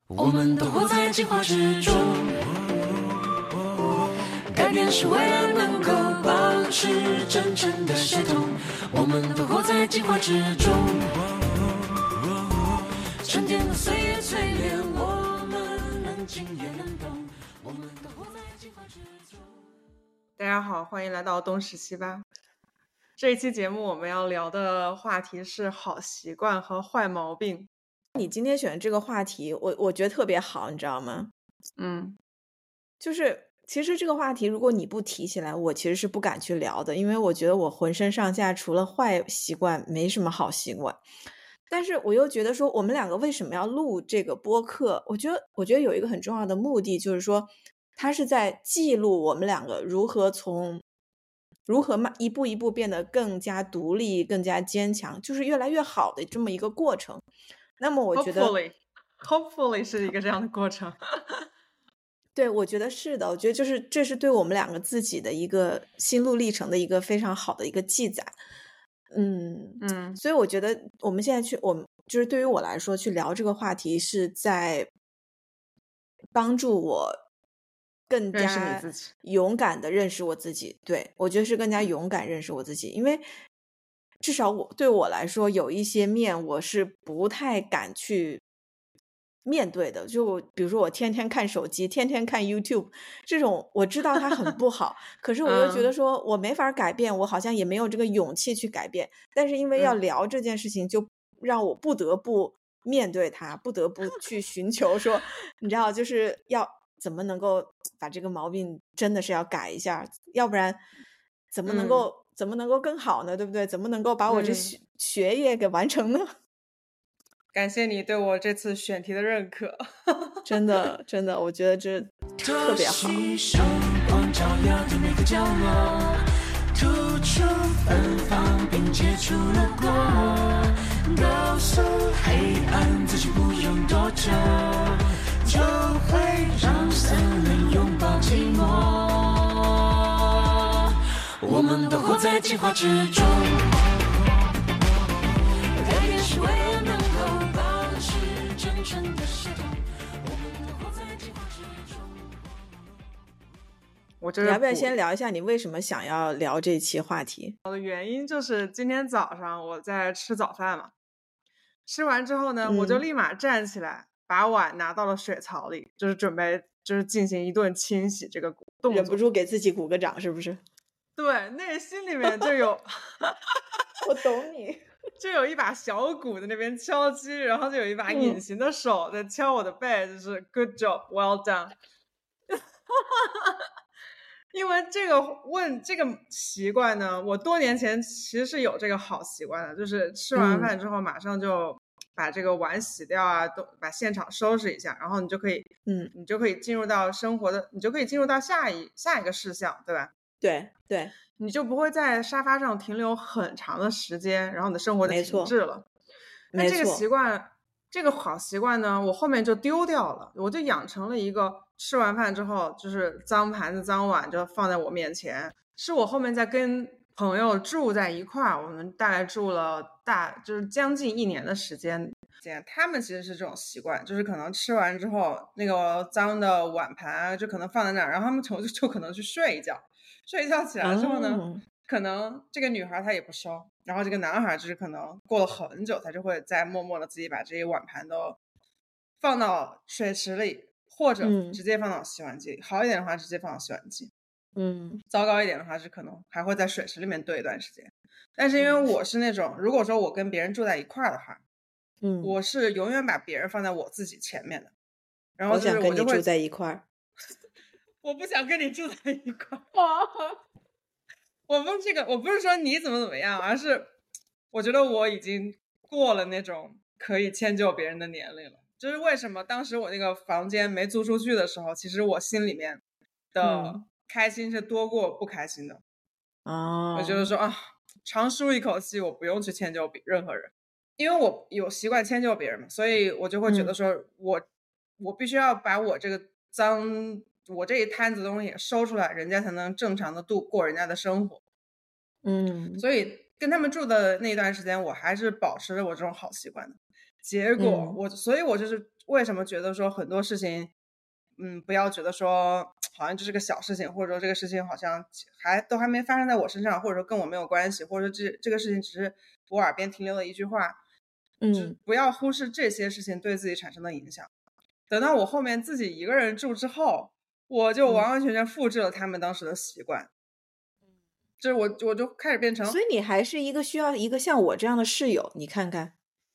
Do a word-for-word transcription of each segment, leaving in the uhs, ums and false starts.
我们都活在进化之中，改变是为了能够保持真正的协同。我们都活在进化之中，沉淀的岁月淬炼我们，能静也能动。我们都活在进化之中。 大家好，欢迎来到东十七吧。这一期节目我们要聊的话题是好习惯和坏毛病。 你今天选的这个话题，我我觉得特别好，你知道吗？ 嗯， 就是其实这个话题，如果你不提起来，我其实是不敢去聊的，因为我觉得我浑身上下除了坏习惯，没什么好习惯。但是我又觉得说，我们两个为什么要录这个播客？我觉得，我觉得有一个很重要的目的，就是说，它是在记录我们两个如何从如何慢一步一步变得更加独立、更加坚强，就是越来越好的这么一个过程。那么我觉得 hopefully hopefully 是一个这样的过程。 对，我觉得是的，我觉得就是这是对我们两个自己的一个心路历程的一个非常好的一个记载。嗯嗯， 所以我觉得我们现在去，我们就是对于我来说，去聊这个话题是在帮助我更认识你加自己勇敢的认识我自己。对，我觉得是更加勇敢认识我自己，因为至少我对我来说，有一些面我是不太敢去面对的。就比如说我天天看手机，天天看 YouTube 这种，我知道它很不好，可是我又觉得说我没法改变，我好像也没有这个勇气去改变。但是因为要聊这件事情，就让我不得不面对它，不得不去寻求说，你知道，就是要怎么能够把这个毛病真的是要改一下，要不然怎么能够、 嗯、 怎么能够更好呢？对不对？怎么能够把我这学、 嗯、 学业给完成呢？ 感谢你对我这次选题的认可。 真的真的，我觉得这特别好。 阳光照耀的每个角落，突出芬芳并结出了果，告诉黑暗自己不用躲着，就会让森林拥抱寂寞。我们都活在进化之中，改变是为了能够保持真正的协同。我们都活在进化之中。 我这你要不要先聊一下你为什么想要聊这期话题？ 的原因就是今天早上我在吃早饭嘛，吃完之后呢、嗯、我就立马站起来，把碗拿到了水槽里，就是准备就是进行一顿清洗这个动作， 忍不住给自己鼓个掌，是不是？ 对，那心里面就有我懂你， 就有一把小鼓在那边敲击，然后就有一把隐形的手在敲我的背、嗯、就是 good job well done。 因为这个问这个习惯呢，我多年前其实是有这个好习惯的，就是吃完饭之后马上就把这个碗洗掉啊，都把现场收拾一下，然后你就可以嗯， 你就可以进入到生活的，你就可以进入到下一下一个事项，对吧？ 对对， 你就不会在沙发上停留很长的时间，然后你的生活就停滞了。那这个习惯，这个好习惯呢，我后面就丢掉了，我就养成了一个吃完饭之后就是脏盘子脏碗就放在我面前。是我后面在跟朋友住在一块儿，我们大概住了大就是将近一年的时间，他们其实是这种习惯，就是可能吃完之后那个脏的碗盘就可能放在那儿，然后他们就就可能去睡一觉，睡一觉起来之后呢、哦、可能这个女孩她也不收，然后这个男孩就是可能过了很久，他就会再默默的自己把这些碗盘都放到水池里，或者直接放到洗碗机、嗯、好一点的话直接放到洗碗机， 嗯， 糟糕一点的话是可能还会在水池里面兑一段时间。但是因为我是那种、嗯、如果说我跟别人住在一块儿的话， 嗯， 我是永远把别人放在我自己前面的，然后我想跟你住在一块儿。 我不想跟你住在一块儿。我不是这个，我不是说你怎么怎么样，而是我觉得我已经过了那种可以迁就别人的年龄了。就是为什么当时我那个房间没租出去的时候，其实我心里面的开心是多过不开心的。 哦、嗯， 我觉得说啊，长舒一口气，我不用去迁就任何人，因为我有习惯迁就别人嘛，所以我就会觉得说、嗯、我我必须要把我这个脏我这一摊子东西收出来，人家才能正常的度过人家的生活。 嗯， 所以跟他们住的那段时间，我还是保持着我这种好习惯的。结果我、嗯、所以我就是为什么觉得说很多事情嗯，不要觉得说好像这是个小事情，或者说这个事情好像还都还没发生在我身上，或者说跟我没有关系，或者说这这个事情只是我耳边停留了一句话， 嗯， 不要忽视这些事情对自己产生的影响。等到我后面自己一个人住之后，我就完完全全复制了他们当时的习惯，嗯，就是我我就开始变成， 所以你还是一个需要一个像我这样的室友，你看看。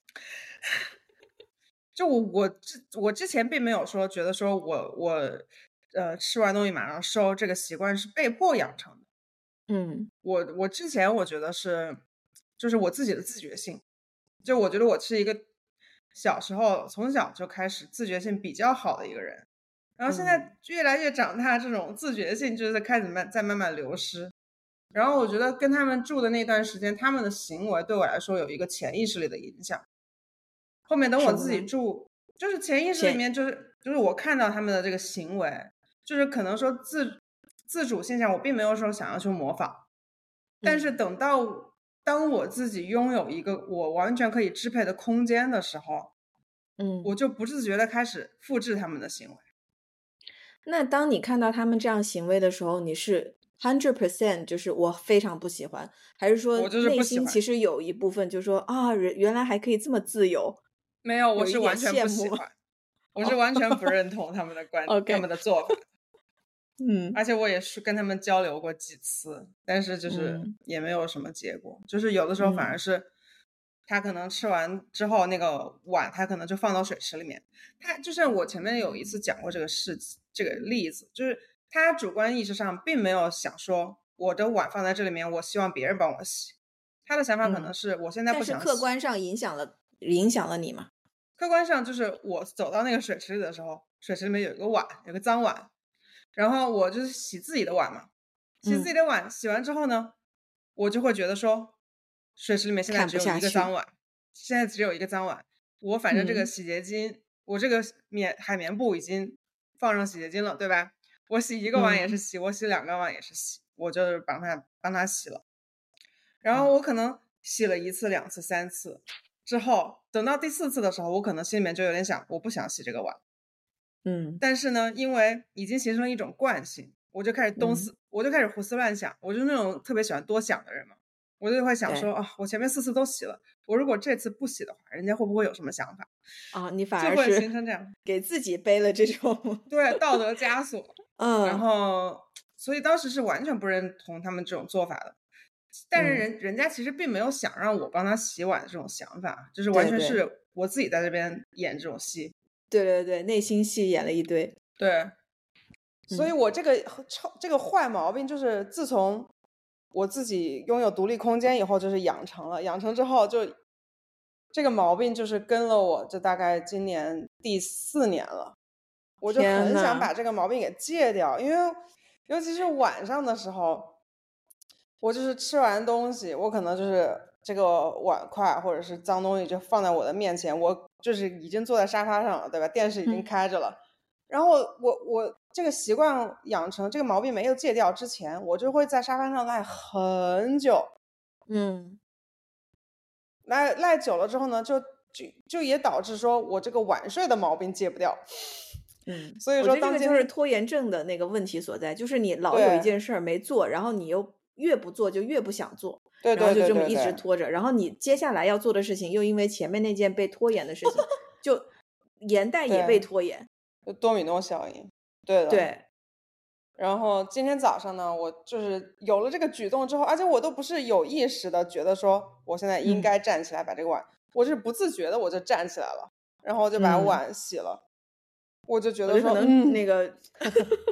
就我我之我之前并没有说觉得说我我呃吃完东西马上收这个习惯是被迫养成的， 嗯， 我我之前我觉得是就是我自己的自觉性，就我觉得我是一个小时候从小就开始自觉性比较好的一个人，然后现在越来越长大，这种自觉性就是开始慢在慢慢流失。然后我觉得跟他们住的那段时间，他们的行为对我来说有一个潜意识里的影响。后面等我自己住，就是潜意识里面就是就是我看到他们的这个行为，就是可能说自自主性上我并没有说想要去模仿，但是等到当我自己拥有一个我完全可以支配的空间的时候， 嗯， 我就不自觉的开始复制他们的行为。 那当你看到他们这样行为的时候，你是百分之百就是我非常不喜欢，还是说内心其实有一部分就说啊，原来还可以这么自由？ 没有，我是完全不喜欢，我是完全不认同他们的观点、他们的做法。 嗯， 而且我也是跟他们交流过几次，但是就是也没有什么结果。嗯、就是有的时候反而是他可能吃完之后那个碗，他可能就放到水池里面。他就像我前面有一次讲过这个事这个例子，就是他主观意识上并没有想说我的碗放在这里面，我希望别人帮我洗。他的想法可能是我现在不想洗， 嗯、但是客观上影响了影响了你吗？ 客观上就是我走到那个水池里的时候，水池里面有一个碗，有个脏碗，然后我就是洗自己的碗嘛，洗自己的碗、嗯、洗完之后呢，我就会觉得说水池里面现在只有一个脏碗，现在只有一个脏碗，我反正这个洗洁精、嗯、我这个棉海绵布已经放上洗洁精了，对吧？我洗一个碗也是洗、嗯、我洗两个碗也是洗，我就是帮他帮他洗了，然后我可能洗了一次两次三次之后，等到第四次的时候，我可能心里面就有点想，我不想洗这个碗。 嗯， 但是呢，因为已经形成了一种惯性，我就开始东思、嗯、我就开始胡思乱想，我就是那种特别喜欢多想的人嘛，我就会想说啊，我前面四次都洗了，我如果这次不洗的话，人家会不会有什么想法啊？你反而就会形成这样， 给自己背了这种对道德枷锁。 嗯， 然后所以当时是完全不认同他们这种做法的。但是人、嗯、人家其实并没有想让我帮他洗碗的这种想法，就是完全是我自己在这边演这种戏。 对对对，内心戏演了一堆。 对，所以我这个、嗯、这个坏毛病就是自从我自己拥有独立空间以后就是养成了，养成之后就这个毛病就是跟了我，就大概今年第四年了，我就很想把这个毛病给戒掉，因为尤其是晚上的时候。我就是吃完东西，我可能就是这个碗筷或者是脏东西就放在我的面前，我就是已经坐在沙发上了，对吧？电视已经开着了，嗯、然后我我这个习惯养成，这个毛病没有戒掉之前，我就会在沙发上赖很久， 嗯， 赖赖久了之后呢，就就就也导致说我这个晚睡的毛病戒不掉。 嗯， 所以说当这个就是拖延症的那个问题所在，就是你老有一件事儿没做，然后你又越不做就越不想做， 对对对对对， 然后就这么一直拖着，然后你接下来要做的事情又因为前面那件被拖延的事情就连带也被拖延， 就多米诺效应。对的， 对。 然后今天早上呢，我就是有了这个举动之后，而且我都不是有意识的觉得说我现在应该站起来把这个碗、嗯、我是不自觉的我就站起来了，然后就把碗洗了、嗯、我就觉得说可能那个、嗯、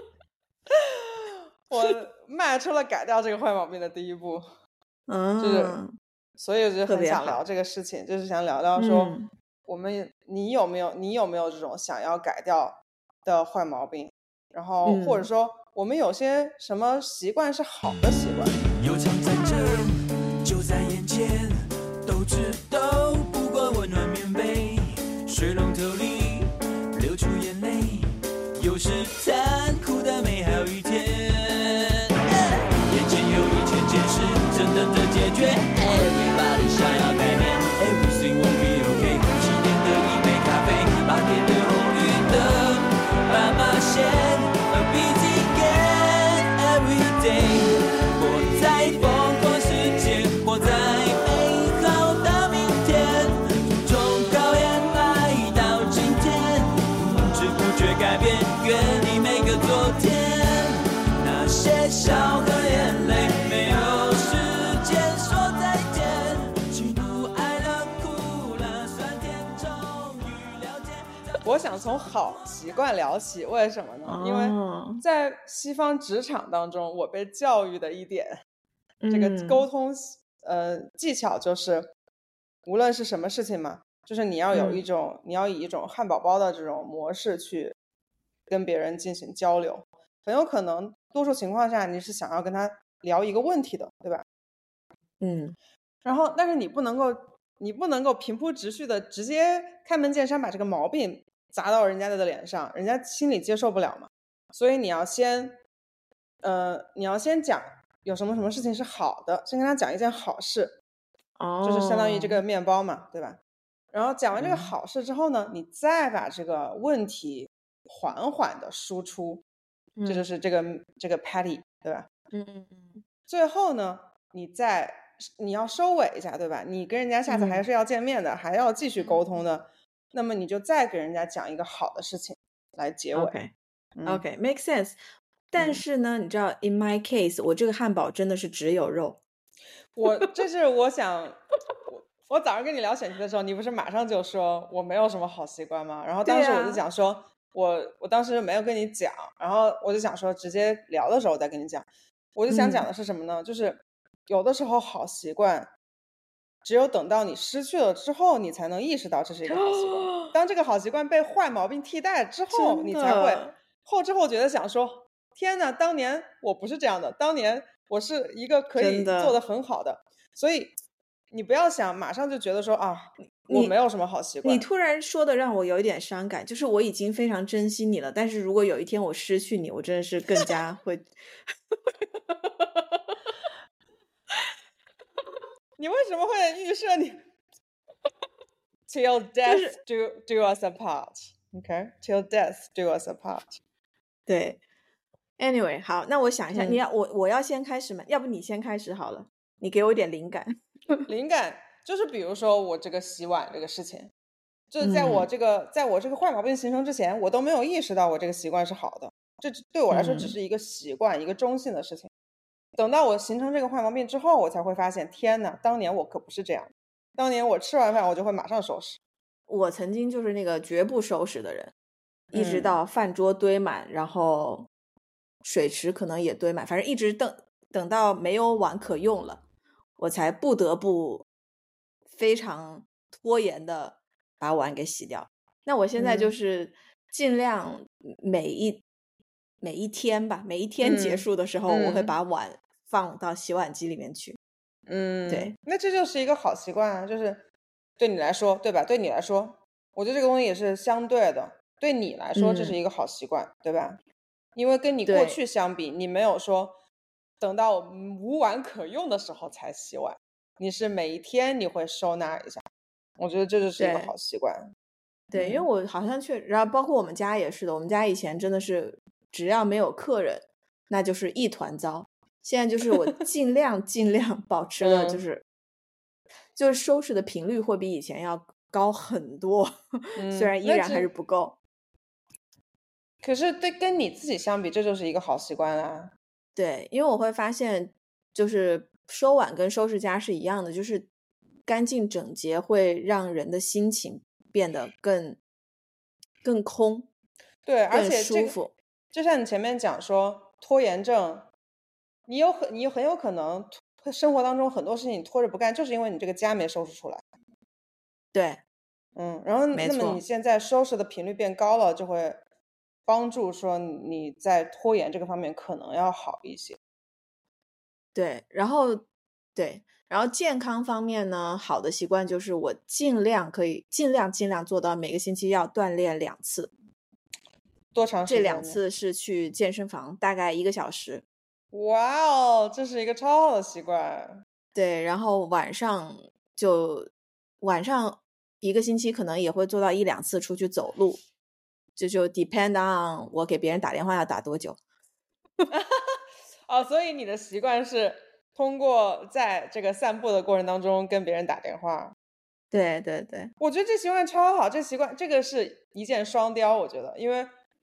我迈出了改掉这个坏毛病的第一步， 嗯， 就是所以就很想聊这个事情，就是想聊聊说、嗯、我们你有没有你有没有这种想要改掉的坏毛病，然后、嗯、或者说我们有些什么习惯是好的习惯。 有常在这就在眼前，都知道不管温暖棉被，水龙头里流出眼泪，有时残酷的美好一天，眼前有一千件事正等着解决， Everybody 想要改变 Everything will be okay， 七点的一杯咖啡，八点的红改变，愿你每个昨天，那些笑和眼泪，没有时间说再见，喜怒哀乐苦乐酸甜，终于了解。 我想从好习惯聊起，为什么呢？哦、因为在西方职场当中，我被教育的一点，嗯、这个沟通呃技巧就是，无论是什么事情嘛，就是你要有一种，嗯、你要以一种汉堡包的这种模式去跟别人进行交流，很有可能多数情况下你是想要跟他聊一个问题的，对吧？ 嗯， 然后但是你不能够，你不能够平铺直叙的直接开门见山把这个毛病砸到人家的脸上，人家心里接受不了嘛。所以你要先，呃，你要先讲有什么什么事情是好的，先跟他讲一件好事， 哦， 就是相当于这个面包嘛，对吧？然后讲完这个好事之后呢，嗯、你再把这个问题缓缓的输出，嗯、这就是这个这个 patty， 对吧？ 嗯嗯嗯。 最后呢，你再你要收尾一下，对吧？你跟人家下次还是要见面的，嗯、还要继续沟通的，那么你就再给人家讲一个好的事情来结尾。 OK， OK， make sense。但是呢，嗯、你知道 ，in my case， 我这个汉堡真的是只有肉。 我这是我想，我我早上跟你聊选题的时候，你不是马上就说我没有什么好习惯吗？然后当时我就讲说，啊、我我当时没有跟你讲，然后我就想说直接聊的时候我再跟你讲。我就想讲的是什么呢？嗯、就是有的时候好习惯，只有等到你失去了之后，你才能意识到这是一个好习惯。当这个好习惯被坏毛病替代之后，你才会后知后觉的想说：天哪，当年我不是这样的，当年我是一个可以做得很好的。所以你不要想马上就觉得说啊，我没有什么好习惯。 你突然说的让我有一点伤感，就是我已经非常珍惜你了，但是如果有一天我失去你，我真的是更加会。 你为什么会预设你 till death do do us apart？OK， till death do us apart。 对 ，anyway， 好，那我想一下，嗯、你要我我要先开始吗？要不你先开始好了，你给我一点灵感。 灵感就是比如说我这个洗碗这个事情，就是在我这个、嗯、在我这个坏毛病形成之前，我都没有意识到我这个习惯是好的，这对我来说只是一个习惯、嗯、一个中性的事情。等到我形成这个坏毛病之后，我才会发现，天哪，当年我可不是这样。当年我吃完饭我就会马上收拾。 我曾经就是那个绝不收拾的人，嗯、一直到饭桌堆满，然后水池可能也堆满，反正一直等等到没有碗可用了，我才不得不非常拖延的把碗给洗掉。那我现在就是尽量每一、嗯、每一天吧，每一天结束的时候，嗯、我会把碗放到洗碗机里面去。 嗯， 对， 那这就是一个好习惯啊，就是对你来说，对吧？对你来说，我觉得这个东西也是相对的。对你来说，这是一个好习惯，嗯、对吧？因为跟你过去相比，你没有说等到无碗可用的时候才洗碗，你是每一天你会收纳一下。我觉得这就是一个好习惯。 对，对嗯、因为我好像确，然后包括我们家也是的，我们家以前真的是只要没有客人，那就是一团糟。现在就是我尽量尽量保持了，就是、嗯、就是收拾的频率会比以前要高很多，嗯、虽然依然还是不够。 可是对跟你自己相比，这就是一个好习惯啊。 对，因为我会发现，就是收碗跟收拾家是一样的，就是干净整洁会让人的心情变得更更空， 对，而且更舒服。 就像你前面讲说拖延症。你有很你很有可能生活当中很多事情你拖着不干，就是因为你这个家没收拾出来。 对， 嗯，然后那么你现在收拾的频率变高了，就会帮助说你在拖延这个方面可能要好一些。 对，然后对，然后健康方面呢，好的习惯就是我尽量可以尽量尽量做到每个星期要锻炼两次。 多长时间？ 这两次是去健身房，大概一个小时。 哇哦，这是一个超好的习惯。 对，然后晚上就晚上一个星期可能也会做到一两次出去走路，这就 depend on 我给别人打电话要打多久。 哦，所以你的习惯是通过在这个散步的过程当中跟别人打电话。 对对对， 我觉得这习惯超好，这习惯这个是一箭双雕，我觉得，因为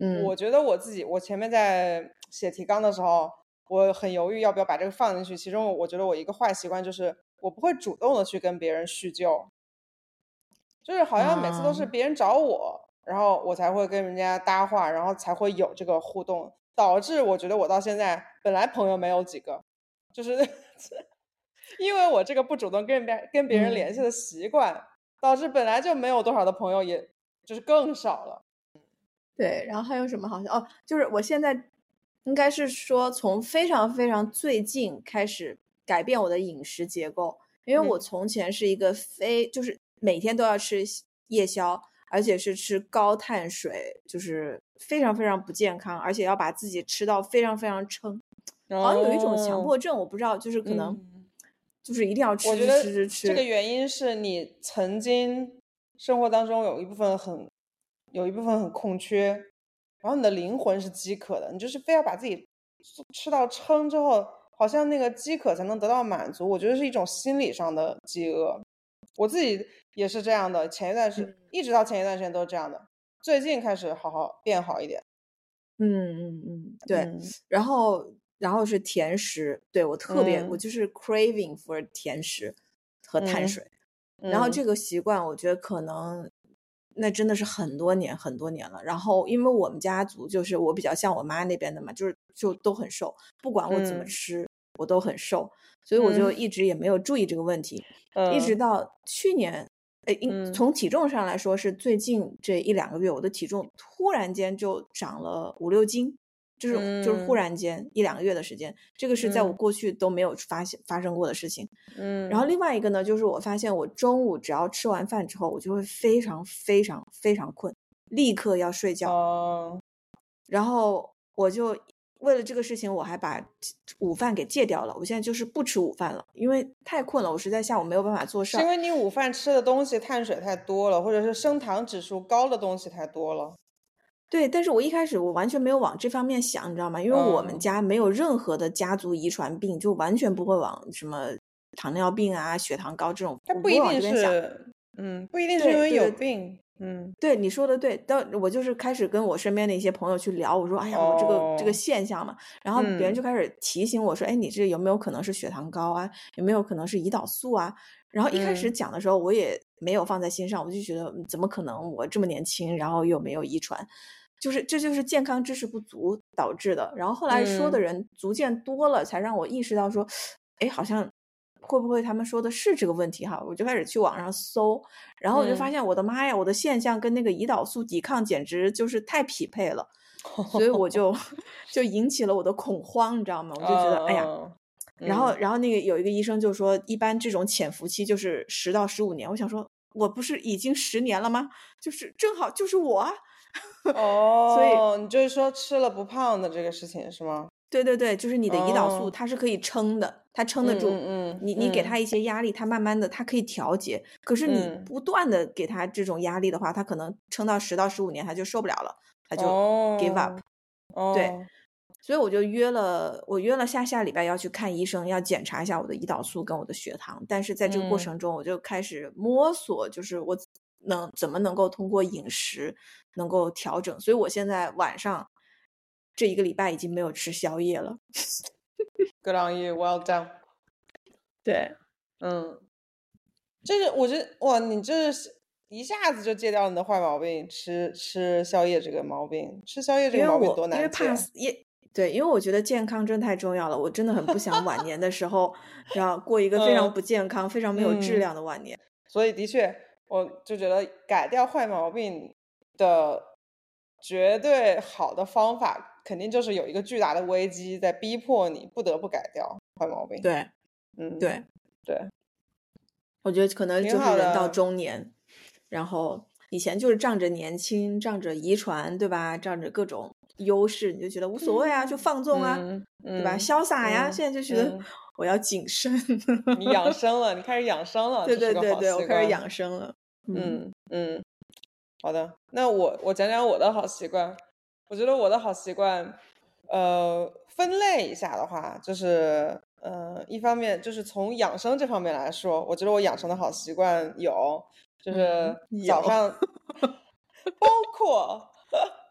嗯， 我觉得我自己，我前面在写提纲的时候，我很犹豫要不要把这个放进去。其中我觉得我一个坏习惯就是我不会主动的去跟别人叙旧，就是好像每次都是别人找我，啊、然后我才会跟人家搭话，然后才会有这个互动，导致我觉得我到现在本来朋友没有几个，就是因为我这个不主动跟别跟别人联系的习惯、嗯，导致本来就没有多少的朋友，也就是更少了。 对，然后还有什么好像哦，就是我现在应该是说从非常非常最近开始改变我的饮食结构，因为我从前是一个非、嗯、就是每天都要吃夜宵，而且是吃高碳水，就是非常非常不健康，而且要把自己吃到非常非常撑， 哦、 好像有一种强迫症，我不知道，就是可能就是一定要吃、嗯、 我觉得吃吃吃。 这个原因是你曾经生活当中有一部分很有一部分很空缺，然后你的灵魂是饥渴的，你就是非要把自己吃到撑之后，好像那个饥渴才能得到满足。我觉得是一种心理上的饥饿，我自己也是这样的，前一段时、嗯、一直到前一段时间都是这样的，最近开始好好变好一点。 嗯嗯嗯，对，嗯、然后然后是甜食，对，我特别、嗯、我就是 craving for 甜食和碳水、嗯、然后这个习惯我觉得可能那真的是很多年很多年了。然后因为我们家族就是我比较像我妈那边的嘛，就是就都很瘦，不管我怎么吃、嗯、我都很瘦，所以我就一直也没有注意这个问题、嗯、一直到去年哎，从体重上来说是最近这一两个月我的体重突然间就长了五六斤，就是、嗯、就是忽然间一两个月的时间，这个是在我过去都没有发现、嗯、发生过的事情。嗯，然后另外一个呢，就是我发现我中午只要吃完饭之后，我就会非常非常非常困，立刻要睡觉。 哦， 然后我就为了这个事情，我还把午饭给戒掉了。我现在就是不吃午饭了，因为太困了，我实在下午没有办法做事。 是因为你午饭吃的东西碳水太多了，或者是升糖指数高的东西太多了。 对，但是我一开始我完全没有往这方面想，你知道吗？因为我们家没有任何的家族遗传病，嗯、就完全不会往什么糖尿病啊、血糖高这种， 它不一定是，嗯，不一定是因为有病。嗯， 对，你说的对，但我就是开始跟我身边的一些朋友去聊，我说，哎呀，我这个、哦、这个现象嘛，然后别人就开始提醒我说，哎、嗯，你这有没有可能是血糖高啊？有没有可能是胰岛素啊？然后一开始讲的时候，我也没有放在心上，嗯、我就觉得怎么可能？我这么年轻，然后又没有遗传，就是这就是健康知识不足导致的。然后后来说的人逐渐多了，嗯、才让我意识到说，哎，好像。会不会他们说的是这个问题哈？我就开始去网上搜，然后我就发现我的妈呀，我的现象跟那个胰岛素抵抗简直就是太匹配了，所以我就就引起了我的恐慌，你知道吗？我就觉得哎呀，然后然后那个有一个医生就说，一般这种潜伏期就是十到十五年。我想说，我不是已经十年了吗？就是正好就是我啊。 哦，所以你就是说吃了不胖的这个事情是吗？ 对对对，就是你的胰岛素它是可以撑的，哦、它撑得住。 嗯嗯你你给它一些压力，它慢慢的它可以调节。可是你不断的给它这种压力的话，它可能撑到十到十五年，它就受不了了，它就 give up。 哦、 对，所以我就约了，我约了下下礼拜要去看医生，要检查一下我的胰岛素跟我的血糖。但是在这个过程中，我就开始摸索，就是我能怎么能够通过饮食能够调整。所以我现在晚上。这一个礼拜已经没有吃宵夜了。 Good on you, well done。 对， 嗯，就是我觉得哇，你这是一下子就戒掉你的坏毛病，吃吃宵夜这个毛病，吃宵夜这个毛病多难戒。 因为怕也对，因为我觉得健康真的太重要了，我真的很不想晚年的时候，然后过一个非常不健康、嗯、非常没有质量的晚年。 所以的确，我就觉得改掉坏毛病的绝对好的方法。肯定就是有一个巨大的危机在逼迫你不得不改掉坏毛病。 对， 嗯， 对对， 我觉得可能就是人到中年，然后以前就是仗着年轻，仗着遗传，对吧？仗着各种优势，你就觉得无所谓啊，嗯、就放纵啊， 嗯、 对吧？潇洒呀， 嗯、 现在就觉得我要谨慎。 嗯、你养生了，你开始养生了， 对对对对， 我开始养生了。 嗯嗯，好的，那我我讲讲我的好习惯。我觉得我的好习惯，呃，分类一下的话，就是，呃，一方面就是从养生这方面来说，我觉得我养成的好习惯有，就是早上， 嗯、 包括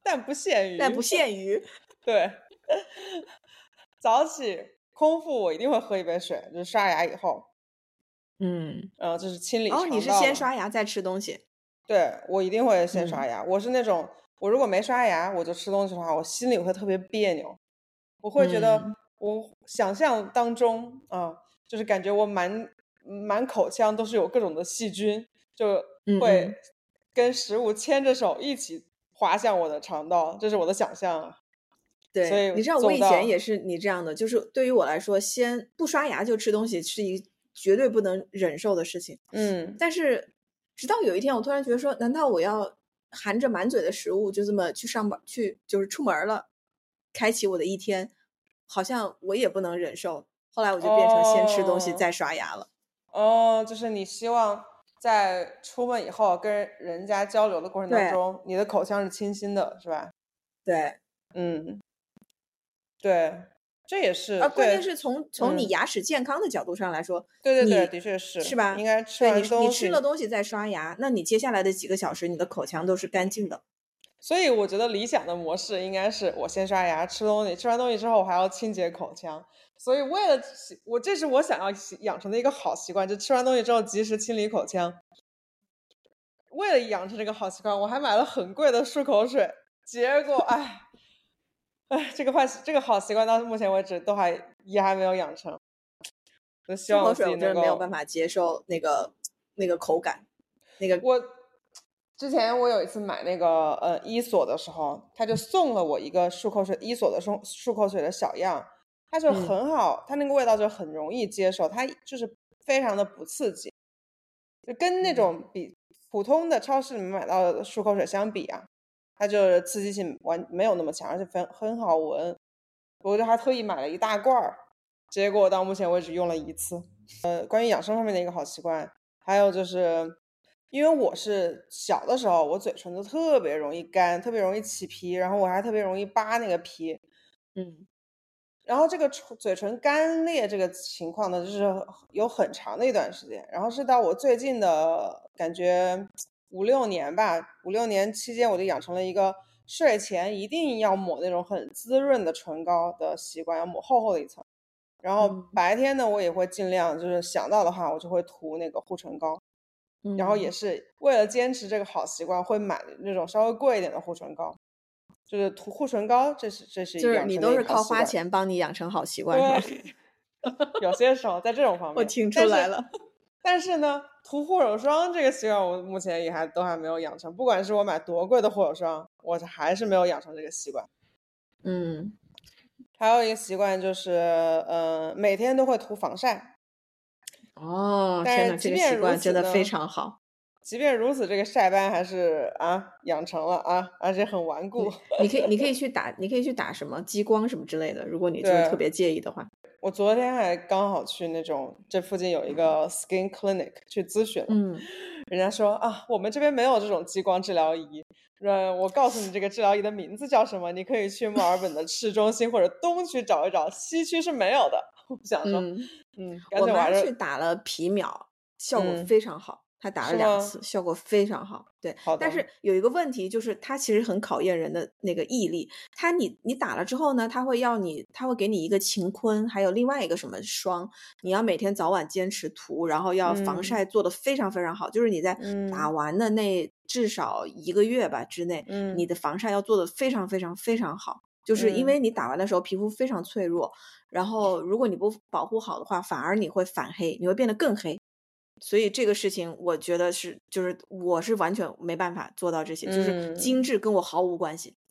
但不限于， 但不限于， 对。早起空腹我一定会喝一杯水，就是刷牙以后， 嗯， 呃，这是清理肠道。 哦，你是先刷牙再吃东西？ 对，我一定会先刷牙。嗯、我是那种，我如果没刷牙我就吃东西的话，我心里会特别别扭，我会觉得我想象当中啊、嗯呃，就是感觉我满满口腔都是有各种的细菌，就会跟食物牵着手一起滑向我的肠道，这是我的想象啊。 对， 所以你知道我以前也是你这样的，就是对于我来说，先不刷牙就吃东西是一绝对不能忍受的事情。 嗯， 但是直到有一天，我突然觉得说，难道我要含着满嘴的食物就这么去上班，去就是出门了，开启我的一天，好像我也不能忍受。后来我就变成先吃东西再刷牙了。 哦，就是你希望在出门以后跟人家交流的过程当中，你的口腔是清新的，是吧？ 对， 嗯。对，这也是。 而关键是从从你牙齿健康的角度上来说， 嗯、对对对，的确是， 是吧？ 应该吃完东西， 你你吃了东西再刷牙，那你接下来的几个小时，你的口腔都是干净的。 所以我觉得理想的模式应该是我先刷牙，吃东西，吃完东西之后我还要清洁口腔。所以为了我，这是我想要养成的一个好习惯，就吃完东西之后及时清理口腔。为了养成这个好习惯，我还买了很贵的漱口水，结果哎。哎，这个坏这个好习惯到目前为止都还也还没有养成。就希望漱口水我真的没有办法接受那个那个口感，那个我之前我有一次买那个呃伊索的时候，他就送了我一个漱口水伊索的漱漱口水的小样，它就很好，嗯、它那个味道就很容易接受，它就是非常的不刺激，就跟那种比普通的超市里面买到的漱口水相比啊。它就是刺激性完没有那么强，而且很很好闻，我就还特意买了一大罐儿，结果到目前为止用了一次。呃，关于养生方面的一个好习惯，还有就是因为我是小的时候我嘴唇都特别容易干，特别容易起皮，然后我还特别容易扒那个皮， 嗯， 然后这个嘴唇干裂这个情况呢，就是有很长的一段时间，然后是到我最近的感觉五六年吧，五六年期间我就养成了一个睡前一定要抹那种很滋润的唇膏的习惯，要抹厚厚的一层。然后白天呢，我也会尽量就是想到的话，我就会涂那个护唇膏。 嗯、 然后也是为了坚持这个好习惯，会买那种稍微贵一点的护唇膏。就是涂护唇膏，这是这是一个就是你都是靠花钱帮你养成好习惯， 是吧？有些时候在这种方面， 我听出来了。 但是呢，涂护手霜这个习惯我目前也还都还没有养成，不管是我买多贵的护手霜，我还是没有养成这个习惯。 嗯， 还有一个习惯就是，呃，每天都会涂防晒。 哦，天哪，这个习惯真的非常好。 即便如此，这个晒斑还是啊养成了啊，而且很顽固。 你可以，你可以去打，你可以去打什么激光什么之类的，如果你就是特别介意的话。 我昨天还刚好去那种这附近有一个 skin clinic 去咨询了， 嗯， 人家说啊，我们这边没有这种激光治疗仪，嗯，我告诉你这个治疗仪的名字叫什么，你可以去墨尔本的市中心或者东区找一找，西区是没有的。我想说， 嗯， 嗯我妈去打了皮秒，效果非常好。嗯，他打了两次，效果非常好。对，但是有一个问题就是，它其实很考验人的那个毅力。它你你打了之后呢，他会要你，他会给你一个晴坤，还有另外一个什么霜，你要每天早晚坚持涂，然后要防晒做得非常非常好。嗯，就是你在打完的那至少一个月吧之内，嗯，你的防晒要做得非常非常非常好。就是因为你打完的时候皮肤非常脆弱，然后如果你不保护好的话，反而你会反黑，你会变得更黑。所以这个事情我觉得是就是我是完全没办法做到这些，嗯，就是精致跟我毫无关系。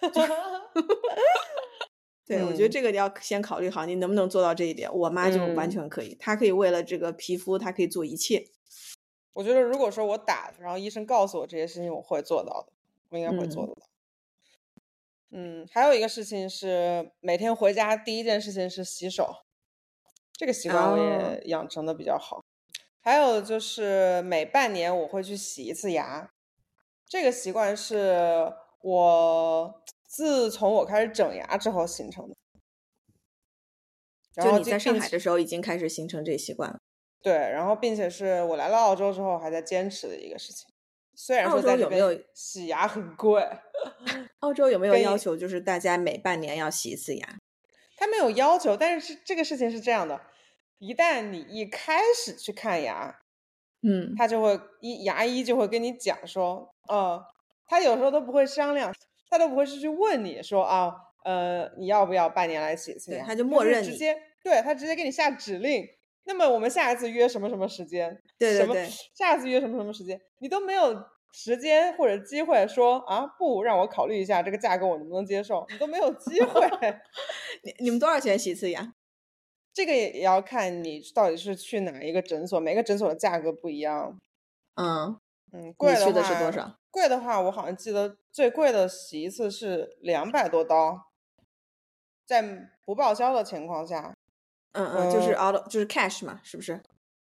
对，嗯，我觉得这个你要先考虑好你能不能做到这一点。我妈就完全可以，嗯，她可以为了这个皮肤她可以做一切。 我觉得如果说我打然后医生告诉我这些事情我会做到的，我应该会做得到。嗯, 嗯，还有一个事情是每天回家第一件事情是洗手，这个习惯我也养成的比较好。哦，还有就是每半年我会去洗一次牙，这个习惯是我自从我开始整牙之后形成的。 就你在上海的时候已经开始形成这习惯了。 对，然后并且是我来了澳洲之后还在坚持的一个事情。 虽然说在这边洗牙很贵。 澳洲有没有要求就是大家每半年要洗一次牙？ 他没有要求，但是这个事情是这样的，一旦你一开始去看牙， 嗯， 他就会一牙医就会跟你讲说，呃，他有时候都不会商量，他都不会是去问你说啊，呃，你要不要半年来洗一次牙？ 对，他就默认你， 直接对他直接给你下指令。那么我们下一次约什么什么时间？ 对对对， 下一次约什么什么时间？你都没有时间或者机会说啊，不让我考虑一下这个价格我能不能接受，你都没有机会。 你你们多少钱洗一次牙？ 这个也要看你到底是去哪一个诊所，每个诊所的价格不一样。 嗯嗯，贵的话你去的是多少？ 贵的话，我好像记得最贵的洗一次是两百多刀，在不报销的情况下。 嗯嗯，就是 auto 就是 cash 嘛，是不是？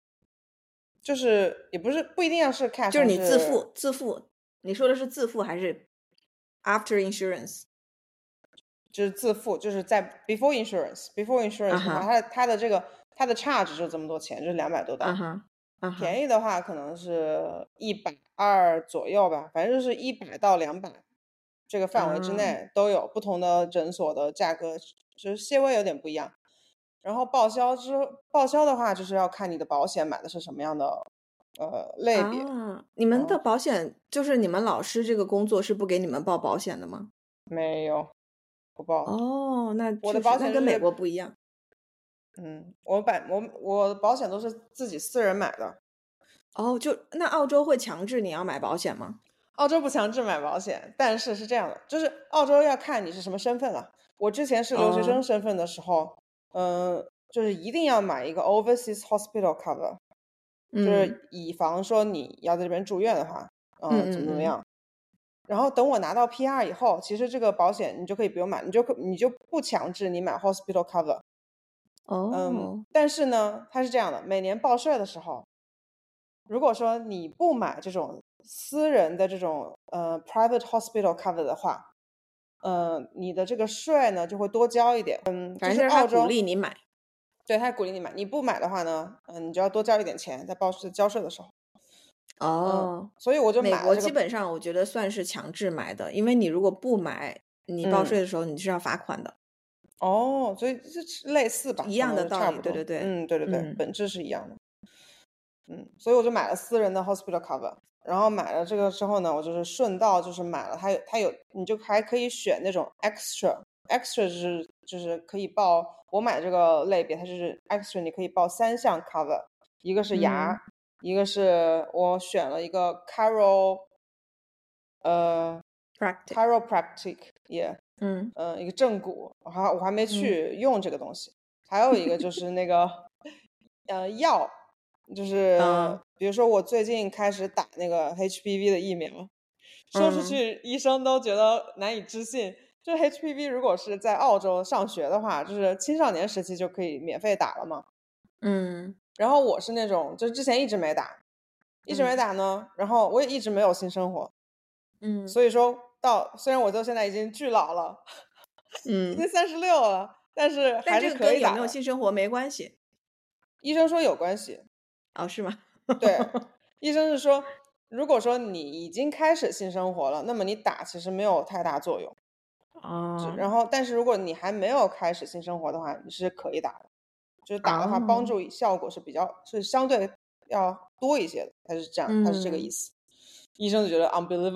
就是也不是不一定要是 cash， 就是你自付自付。你说的是自付还是 after insurance？ 就是自付，就是在 before insurance before insurance 的话， uh-huh. 它它的这个它的 charge 就这么多钱，就是两百多刀。 uh-huh. Uh-huh. 便宜的话可能是一百二左右吧，反正就是一百到两百这个范围之内都有，不同的诊所的价格就是些微有点不一样。然后报销之报销的话，就是要看你的保险买的是什么样的呃类别。 啊，你们的保险、嗯、就是你们老师这个工作是不给你们报保险的吗？ 没有，不报。 哦，那我的保险、就是、 跟美国不一样。 嗯，我保我我的保险都是自己私人买的。 哦，就那澳洲会强制你要买保险吗？ 澳洲不强制买保险，但是是这样的，就是澳洲要看你是什么身份了。我之前是留学生身份的时候。哦嗯，就是一定要买一个 overseas hospital cover，、嗯、就是以防说你要在这边住院的话，嗯，怎么怎么样。然后等我拿到 P R 以后，其实这个保险你就可以不用买，你就你就不强制你买 hospital cover。 哦， 嗯，但是呢，它是这样的，每年报税的时候，如果说你不买这种私人的这种呃 private hospital cover 的话。呃，你的这个税呢就会多交一点，嗯， 反正是他鼓励你买， 对，他鼓励你买，你不买的话呢，嗯，你就要多交一点钱在报税交税的时候。 哦、 嗯，所以我就买了、这个。 美国基本上我觉得算是强制买的，因为你如果不买，你报税的时候你是要罚款的。 嗯、哦，所以是类似吧， 一样的道理，对对对， 嗯，对对对、嗯，本质是一样的。嗯，所以我就买了私人的 hospital cover。然后买了这个之后呢，我就是顺道就是买了它有它有，你就还可以选那种 extra extra 就是就是可以报，我买这个类别它就是 extra， 你可以报三项 cover， 一个是牙、嗯，一个是我选了一个 chiro 呃 chiropractic 也、yeah, 嗯呃一个正骨，我还我还没去用这个东西、嗯、还有一个就是那个呃药。就是、嗯、比如说我最近开始打那个 H P V 的疫苗，说出去医生都觉得难以置信、嗯、就是 H P V 如果是在澳洲上学的话，就是青少年时期就可以免费打了嘛。 嗯， 然后我是那种就之前一直没打一直没打呢、嗯、然后我也一直没有性生活。 嗯， 所以说到虽然我到现在已经巨老了， 嗯， 已经三十六了，但是还是可以打的。但这个跟有没有性生活没关系， 医生说有关系。 哦，是吗？ 对，医生是说，如果说你已经开始性生活了，那么你打其实没有太大作用。 哦。 然后，但是如果你还没有开始性生活的话，你是可以打的。就是打的话，帮助效果是比较、哦、是相对要多一些的，它是这样，它是这个意思。嗯、医生就觉得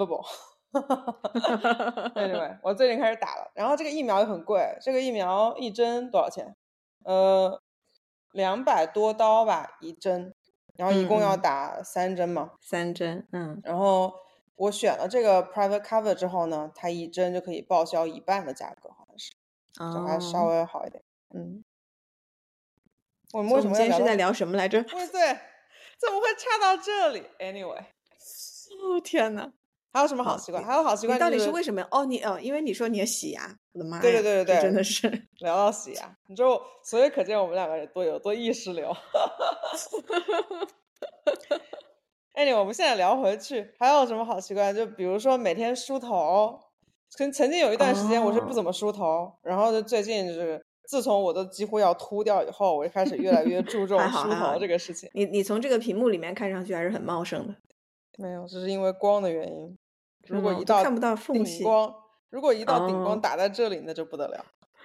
unbelievable。anyway， 我最近开始打了，然后这个疫苗也很贵，这个疫苗一针多少钱？呃，两百多刀吧一针。然后一共要打三针嘛， 嗯、三针，嗯， 然后我选了这个 private cover 之后呢，它一针就可以报销一半的价格，好像是， 哦、 就还稍微好一点，嗯。我们为什么今天是在聊什么来着？ 对对，怎么会差到这里 ？Anyway， 哦天哪！ 还有什么好习惯？还有好习惯、 就是，你到底是为什么？哦，你哦，因为你说你要洗牙，我的妈呀！ 对对对对对， 真的是聊到洗牙，你知道，所以可见我们两个人多有多意识流。Anyway， 我们现在聊回去，还有什么好习惯？就比如说每天梳头，曾曾经有一段时间我是不怎么梳头，哦、然后就最近就是自从我都几乎要秃掉以后，我就开始越来越注重梳头这个事情。 你你从这个屏幕里面看上去还是很茂盛的。 没有，这是因为光的原因。如果一道看不到缝隙， 顶光，如果一道顶光打在这里，哦、那就不得了。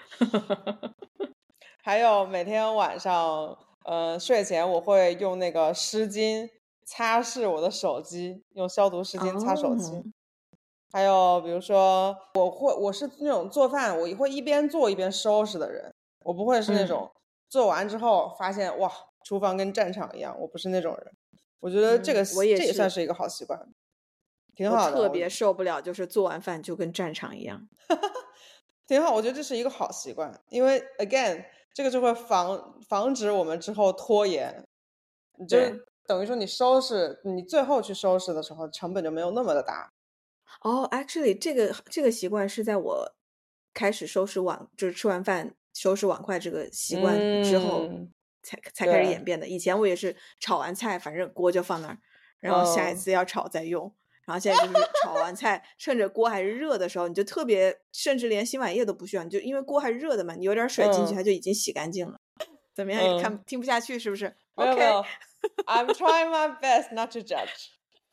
还有每天晚上，呃，睡前我会用那个湿巾擦拭我的手机，用消毒湿巾擦手机。哦、还有比如说，我会我是那种做饭我会一边做一边收拾的人，我不会是那种、嗯、做完之后发现哇，厨房跟战场一样，我不是那种人。我觉得这个、嗯、 我也这也算是一个好习惯，挺好的。 我特别受不了，就是做完饭就跟战场一样。 挺好，我觉得这是一个好习惯，因为 again 这个就会防防止我们之后拖延，你就等于说你收拾你最后去收拾的时候成本就没有那么的大。 哦、oh, actually 这个这个习惯是在我开始收拾碗，就是吃完饭收拾碗筷这个习惯之后、嗯、才才开始演变的。以前我也是炒完菜反正锅就放那儿，然后下一次要炒再用。嗯然后现在就是炒完菜趁着锅还是热的时候，你就特别甚至连洗碗液都不需要，你就因为锅还是热的嘛，你有点水进去、嗯、它就已经洗干净了。怎么样、嗯、看听不下去是不是？ 没有没有I'm trying my best not to judge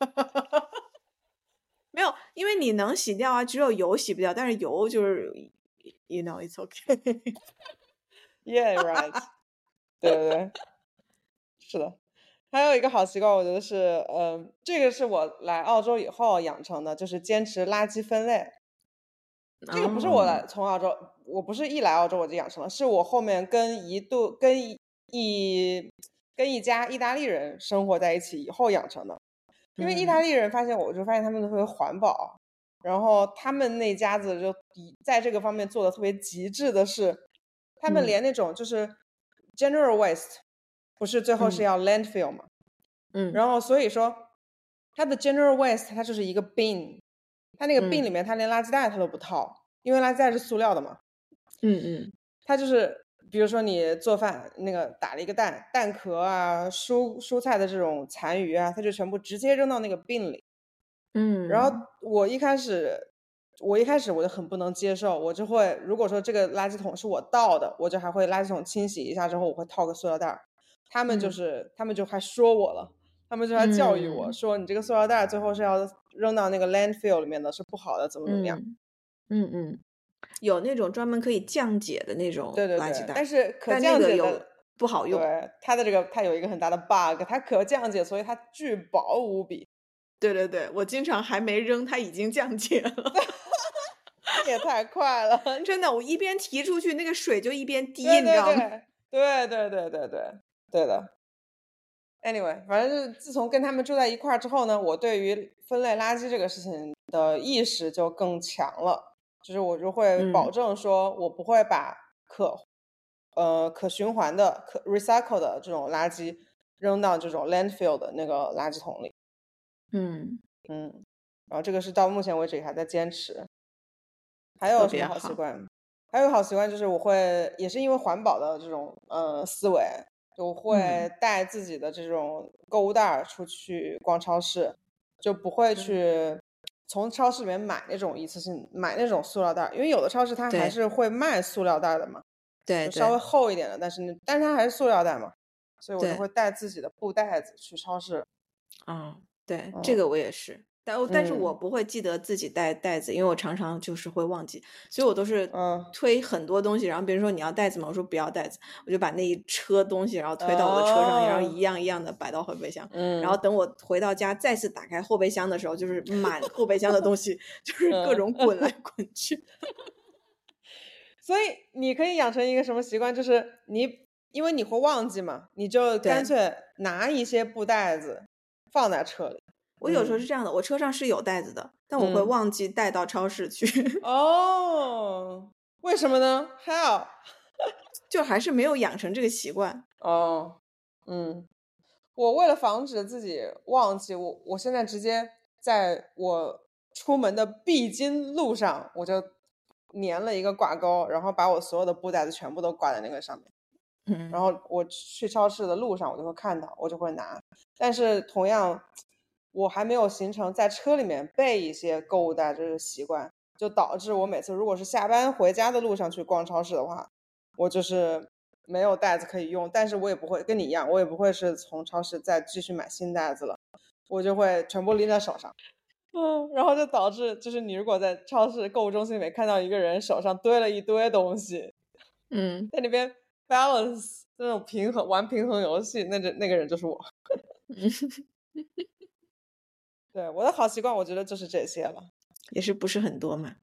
没有，因为你能洗掉啊，只有油洗不掉，但是油就是 you know it's okay yeah right 对对对是的。还有一个好习惯我觉得是嗯，这个是我来澳洲以后养成的，就是坚持垃圾分类。这个不是我来从澳洲、oh. 我不是一来澳洲我就养成了，是我后面跟一度跟一跟一家意大利人生活在一起以后养成的。因为意大利人发现我就发现他们特别环保、嗯、然后他们那家子就在这个方面做的特别极致的是，他们连那种就是 general waste、嗯不是最后是要 landfill 嘛， 嗯， 然后所以说它的 general waste 它就是一个 bin， 它那个 bin 里面它连垃圾袋它都不套、嗯、因为垃圾袋是塑料的嘛， 嗯嗯， 它就是比如说你做饭那个打了一个蛋蛋壳啊蔬蔬菜的这种残余啊，它就全部直接扔到那个 bin 里， 嗯， 然后我一开始我一开始我就很不能接受，我就会如果说这个垃圾桶是我倒的，我就还会垃圾桶清洗一下之后我会套个塑料袋，他们就是、嗯、他们就还说我了，他们就还教育我、嗯、说你这个塑料袋最后是要扔到那个 landfill 里面的，是不好的，怎么怎么样。 嗯 嗯, 嗯有那种专门可以降解的那种垃圾袋， 对对对，但是可降解的不好用， 对它的这个它有一个很大的 bug， 它可降解所以它巨薄无比。 对对对，我经常还没扔它已经降解了你也太快了真的，我一边提出去那个水就一边滴， 对对对你知道吗？ 对对对对对对的。Anyway 反正是自从跟他们住在一块儿之后呢，我对于分类垃圾这个事情的意识就更强了，就是我就会保证说我不会把可、嗯、呃可循环的可 recycle 的这种垃圾扔到这种 landfill 的那个垃圾桶里。 嗯嗯，然后这个是到目前为止还在坚持。还有什么好习惯？还有一个好习惯就是我会也是因为环保的这种呃思维，就会带自己的这种购物袋出去逛超市、嗯、就不会去从超市里面买那种一次性买那种塑料袋，因为有的超市它还是会卖塑料袋的嘛， 对， 稍微厚一点的，但是但是它还是塑料袋嘛，所以我就会带自己的布袋子去超市。 嗯，对、嗯，这个我也是，但但是我不会记得自己带袋子、嗯、因为我常常就是会忘记，所以我都是推很多东西、嗯、然后别人说你要袋子吗？我说不要袋子，我就把那一车东西然后推到我的车上、哦、然后一样一样的摆到后备箱、嗯、然后等我回到家再次打开后备箱的时候，就是满后备箱的东西就是各种滚来滚去、嗯、 所以你可以养成一个什么习惯，就是你因为你会忘记嘛，你就干脆拿一些布袋子放在车里。 我有时候是这样的、嗯、我车上是有袋子的，但我会忘记带到超市去、 嗯、哦，为什么呢？ How 就还是没有养成这个习惯。 哦，嗯，我为了防止自己忘记，我我现在直接在我出门的必经路上我就粘了一个挂钩，然后把我所有的布袋子全部都挂在那个上面、嗯、然后我去超市的路上我就会看到，我就会拿。但是同样我还没有形成在车里面备一些购物袋这个习惯，就导致我每次如果是下班回家的路上去逛超市的话，我就是没有袋子可以用，但是我也不会跟你一样，我也不会是从超市再继续买新袋子了， 我就会全部拎在手上。嗯，然后就导致就是你如果在超市购物中心里面看到一个人手上堆了一堆东西， 嗯， 在那边 balance 那种平衡玩平衡游戏，那这那个人就是我。对，我的好习惯我觉得就是这些了， 也是不是很多嘛。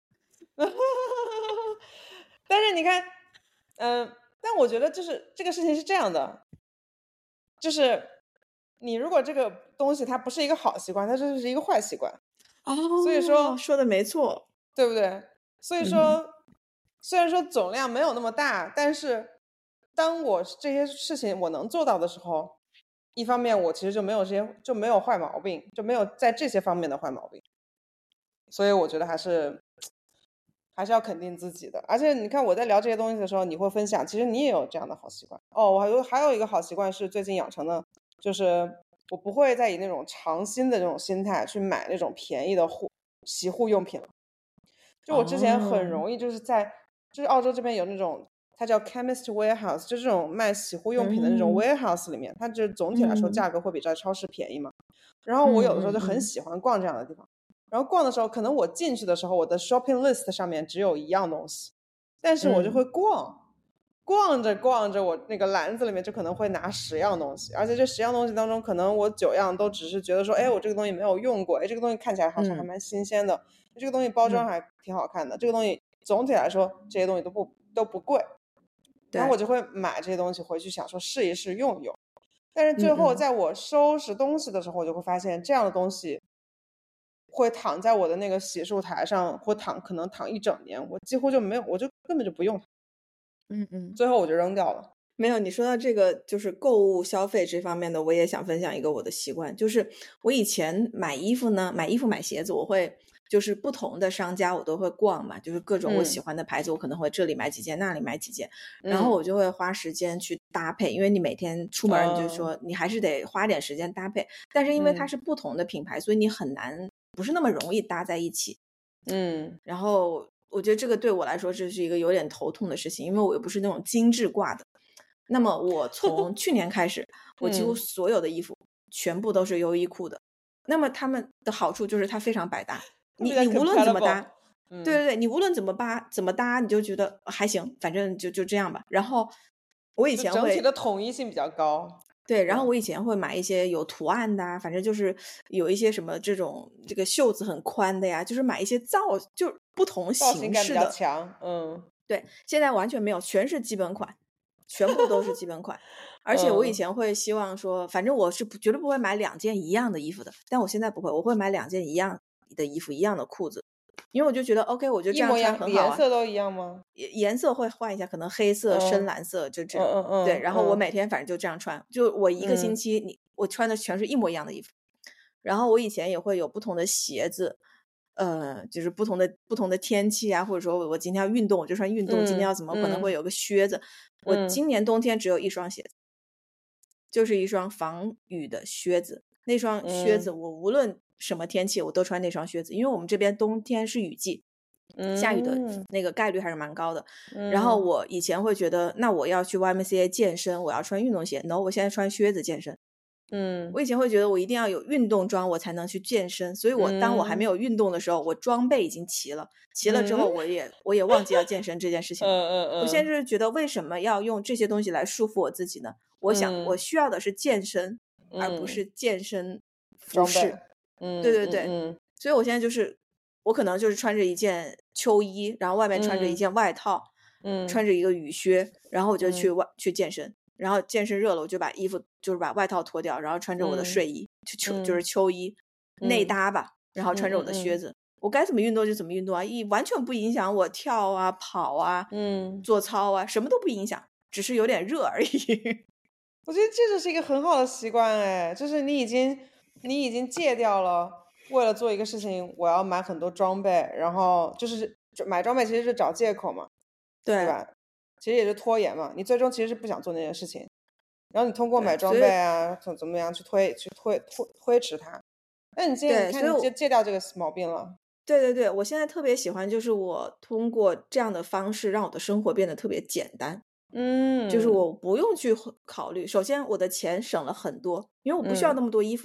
但是你看嗯、呃，但我觉得就是这个事情是这样的，就是你如果这个东西它不是一个好习惯，它就是一个坏习惯。 哦， 所以说说的没错， 对不对？所以说、嗯、虽然说总量没有那么大，但是当我这些事情我能做到的时候，一方面我其实就没有这些就没有坏毛病，就没有在这些方面的坏毛病，所以我觉得还是还是要肯定自己的。而且你看我在聊这些东西的时候，你会分享其实你也有这样的好习惯哦。我还有还有一个好习惯是最近养成的，就是我不会再以那种尝新的这种心态去买那种便宜的护洗护用品了。就我之前很容易就是在、哦、就是澳洲这边有那种它叫 chemist warehouse， 就这种卖洗护用品的那种 warehouse 里面、嗯、它就总体来说价格会比在超市便宜嘛、嗯、然后我有的时候就很喜欢逛这样的地方、嗯、然后逛的时候可能我进去的时候我的 shopping list 上面只有一样东西，但是我就会逛、嗯、逛着逛着我那个篮子里面就可能会拿十样东西，而且这十样东西当中可能我九样都只是觉得说哎我这个东西没有用过，哎这个东西看起来好像还蛮新鲜的、嗯、这个东西包装还挺好看的、嗯、这个东西总体来说这些东西都不都不贵，然后我就会买这些东西回去想说试一试用一用，但是最后在我收拾东西的时候我就会发现这样的东西会躺在我的那个洗漱台上或躺可能躺一整年，我几乎就没有，我就根本就不用它， 嗯嗯， 最后我就扔掉了。 没有，你说到这个就是购物消费这方面的，我也想分享一个我的习惯，就是我以前买衣服呢，买衣服买鞋子我会就是不同的商家我都会逛嘛，就是各种我喜欢的牌子、嗯、我可能会这里买几件那里买几件、嗯、然后我就会花时间去搭配，因为你每天出门就说你还是得花点时间搭配、嗯、但是因为它是不同的品牌、嗯、所以你很难不是那么容易搭在一起。 嗯， 然后我觉得这个对我来说这是一个有点头痛的事情，因为我又不是那种精致挂的。那么我从去年开始我几乎所有的衣服全部都是优衣库的、嗯、那么他们的好处就是它非常百搭，你你无论怎么搭、嗯、对对对，你无论怎么搭怎么搭你就觉得还行，反正就就这样吧。然后我以前会整体的统一性比较高， 对，然后我以前会买一些有图案的、啊、反正就是有一些什么这种这个袖子很宽的呀，就是买一些造就不同形式的，造型感比较强。嗯， 对，现在完全没有，全是基本款，全部都是基本款。而且我以前会希望说、嗯、反正我是绝对不会买两件一样的衣服的，但我现在不会，我会买两件一样的衣服一样的裤子，因为我就觉得 OK 我觉得这样穿很好、啊、 颜色都一样吗？ 颜色会换一下，可能黑色、嗯、深蓝色就这种、 嗯嗯、 对，然后我每天反正就这样穿，就我一个星期、嗯、你我穿的全是一模一样的衣服。然后我以前也会有不同的鞋子，呃，就是不同的不同的天气啊，或者说我今天要运动我就穿运动、嗯、今天要怎么可能会有个靴子、嗯、我今年冬天只有一双鞋子、嗯、就是一双防雨的靴子，那双靴子我无论什么天气我都穿那双靴子，因为我们这边冬天是雨季，下雨的那个概率还是蛮高的、嗯、然后我以前会觉得那我要去 Y M C A 健身我要穿运动鞋， no 我现在穿靴子健身。 嗯， 我以前会觉得我一定要有运动装我才能去健身，所以我当我还没有运动的时候、嗯、我装备已经齐了，齐了之后我也、嗯、我也忘记要健身这件事情了。 嗯嗯嗯， 我现在就是觉得为什么要用这些东西来束缚我自己呢？我想、嗯、我需要的是健身、嗯、而不是健身服饰。 嗯， 对对对、 嗯嗯、 所以我现在就是我可能就是穿着一件秋衣，然后外面穿着一件外套， 嗯， 穿着一个雨靴，然后我就去外、嗯、去健身，然后健身热了我就把衣服就是把外套脱掉，然后穿着我的睡衣、嗯、秋就是秋衣、嗯、内搭吧，然后穿着我的靴子、嗯嗯、我该怎么运动就怎么运动啊，一完全不影响我跳啊跑啊嗯做操啊，什么都不影响，只是有点热而已。 我觉得这就是一个很好的习惯哎，就是你已经你已经戒掉了为了做一个事情我要买很多装备，然后就是买装备其实是找借口嘛， 对, 对吧，其实也是拖延嘛，你最终其实是不想做那件事情，然后你通过买装备啊怎怎么样去推去推推推迟它，那你现在你看你就戒掉这个毛病了。 对对对，我现在特别喜欢就是我通过这样的方式让我的生活变得特别简单。 嗯， 就是我不用去考虑，首先我的钱省了很多，因为我不需要那么多衣服了、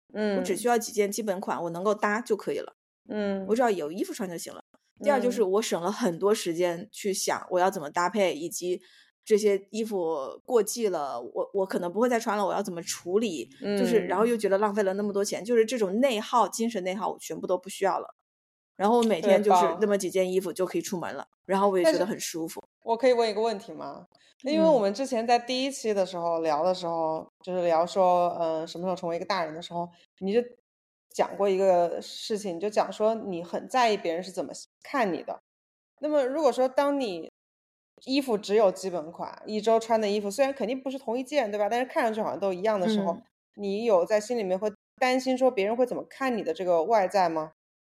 嗯， 我只需要几件基本款我能够搭就可以了， 嗯， 我只要有衣服穿就行了。第二就是我省了很多时间去想我要怎么搭配，以及这些衣服过季了我我可能不会再穿了，我要怎么处理， 嗯， 就是然后又觉得浪费了那么多钱，就是这种内耗，精神内耗我全部都不需要了。然后我每天就是那么几件衣服就可以出门了，然后我也觉得很舒服。 我可以问一个问题吗？因为我们之前在第一期的时候聊的时候、嗯、就是聊说嗯、呃，什么时候成为一个大人的时候，你就讲过一个事情，你就讲说你很在意别人是怎么看你的。那么如果说当你衣服只有基本款，一周穿的衣服虽然肯定不是同一件对吧，但是看上去好像都一样的时候、嗯、你有在心里面会担心说别人会怎么看你的这个外在吗？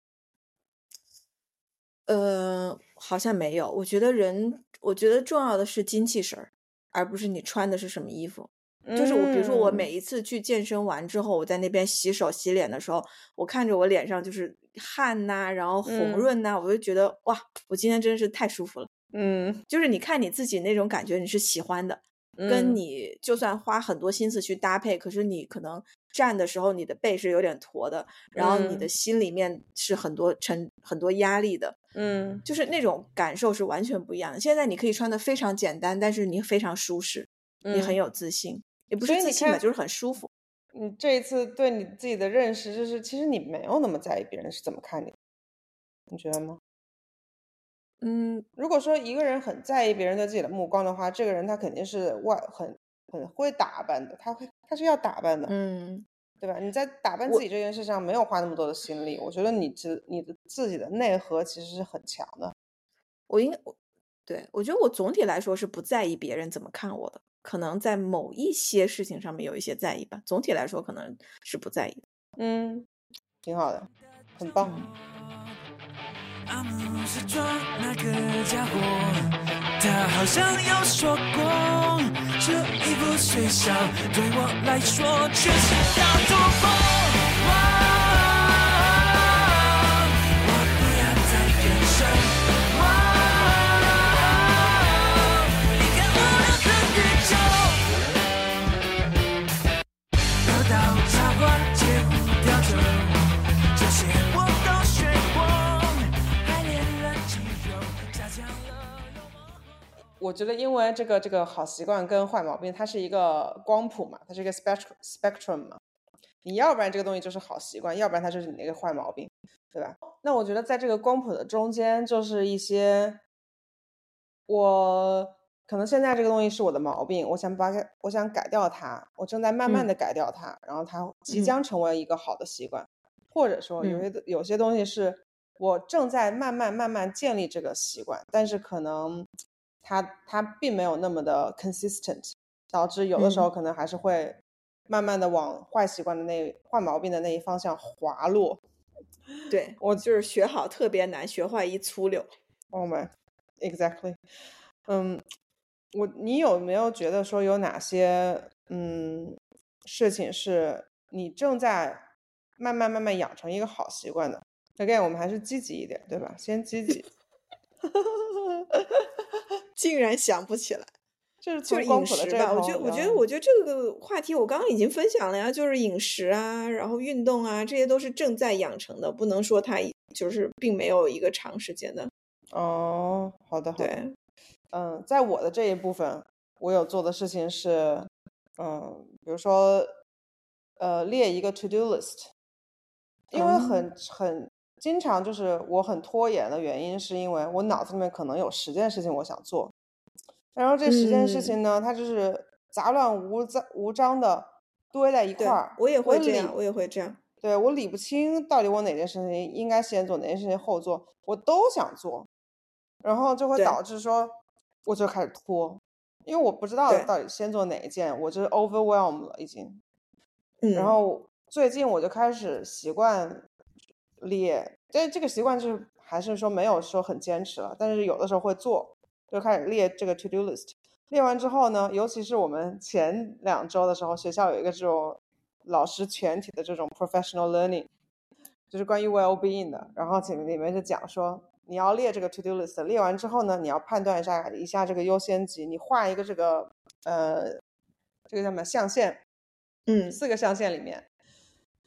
呃，好像没有。我觉得人，我觉得重要的是精气神儿，而不是你穿的是什么衣服。就是我，比如说我每一次去健身完之后，我在那边洗手洗脸的时候，我看着我脸上就是汗呐、啊，然后红润呐、啊嗯，我就觉得哇，我今天真是太舒服了。 嗯， 就是你看你自己那种感觉，你是喜欢的， 嗯、 跟你就算花很多心思去搭配，可是你可能站的时候你的背是有点驼的，然后你的心里面是很多沉很多压力的。 嗯， 就是那种感受是完全不一样的。现在你可以穿的非常简单，但是你非常舒适， 嗯、 你很有自信，也不是自信吧，就是很舒服。 你这一次对你自己的认识，就是其实你没有那么在意别人是怎么看你，你觉得吗？ 嗯， 如果说一个人很在意别人对自己的目光的话，这个人他肯定是外很很会打扮的，他会他是要打扮的， 嗯， 对吧？你在打扮自己这件事上没有花那么多的心力，我, 我觉得你自你的自己的内核其实是很强的。 我应该对我觉得我总体来说是不在意别人怎么看我的，可能在某一些事情上面有一些在意吧，总体来说可能是不在意的。 嗯，挺好的，很棒。 阿姆斯壮那个家伙，他好像有说过，这一部虽小，对我来说却是大突破。我不要再变身，离开无聊的宇宙，得到插花街舞调整，这些我都学过。 我觉得因为这个这个好习惯跟坏毛病它是一个光谱嘛，它是一个 spectrum spectrum 嘛，你要不然这个东西就是好习惯，要不然它就是你那个坏毛病，对吧？那我觉得在这个光谱的中间就是一些我可能现在这个东西是我的毛病，我想把我想改掉它，我正在慢慢的改掉它、嗯、然后它即将成为一个好的习惯、嗯、或者说有些、嗯、有些东西是我正在慢慢慢慢建立这个习惯，但是可能它它并没有那么的 consistent， 导致有的时候可能还是会慢慢的往坏习惯的那坏毛病的那一方向滑落。 对，我就是学好特别难，学坏一粗溜。 Oh my exactly。 嗯，我你有没有觉得说有哪些嗯事情是你正在慢慢慢慢养成一个好习惯的？ again 我们还是积极一点，对吧？先积极。 竟然想不起来， 就是就是饮食吧。我觉得，我觉得，我觉得这个话题我刚刚已经分享了呀，就是饮食啊，然后运动啊，这些都是正在养成的，不能说它就是并没有一个长时间的。 哦，好的，好的。 对， 嗯，在我的这一部分，我有做的事情是，嗯，比如说，呃，列一个 to do list， 因为很、嗯、很。经常就是我很拖延的原因是因为我脑子里面可能有十件事情我想做，然后这十件事情呢、嗯、它就是杂乱无无章的堆在一块儿。 我也会这样，我也会这样。 对，我理不清到底我哪件事情应该先做，哪件事情后做，我都想做，然后就会导致说我就开始拖，因为我不知道到底先做哪一件，我就是 overwhelmed 了已经、嗯、然后最近我就开始习惯列，但这个习惯就是还是说没有说很坚持了，但是有的时候会做，就开始列这个 to do list。 列完之后呢，尤其是我们前两周的时候，学校有一个这种老师全体的这种 professional learning， 就是关于 well-being 的，然后里面就讲说你要列这个 to do list， 列完之后呢，你要判断一下一下这个优先级，你画一个这个呃这个叫什么象限， 嗯， 四个象限里面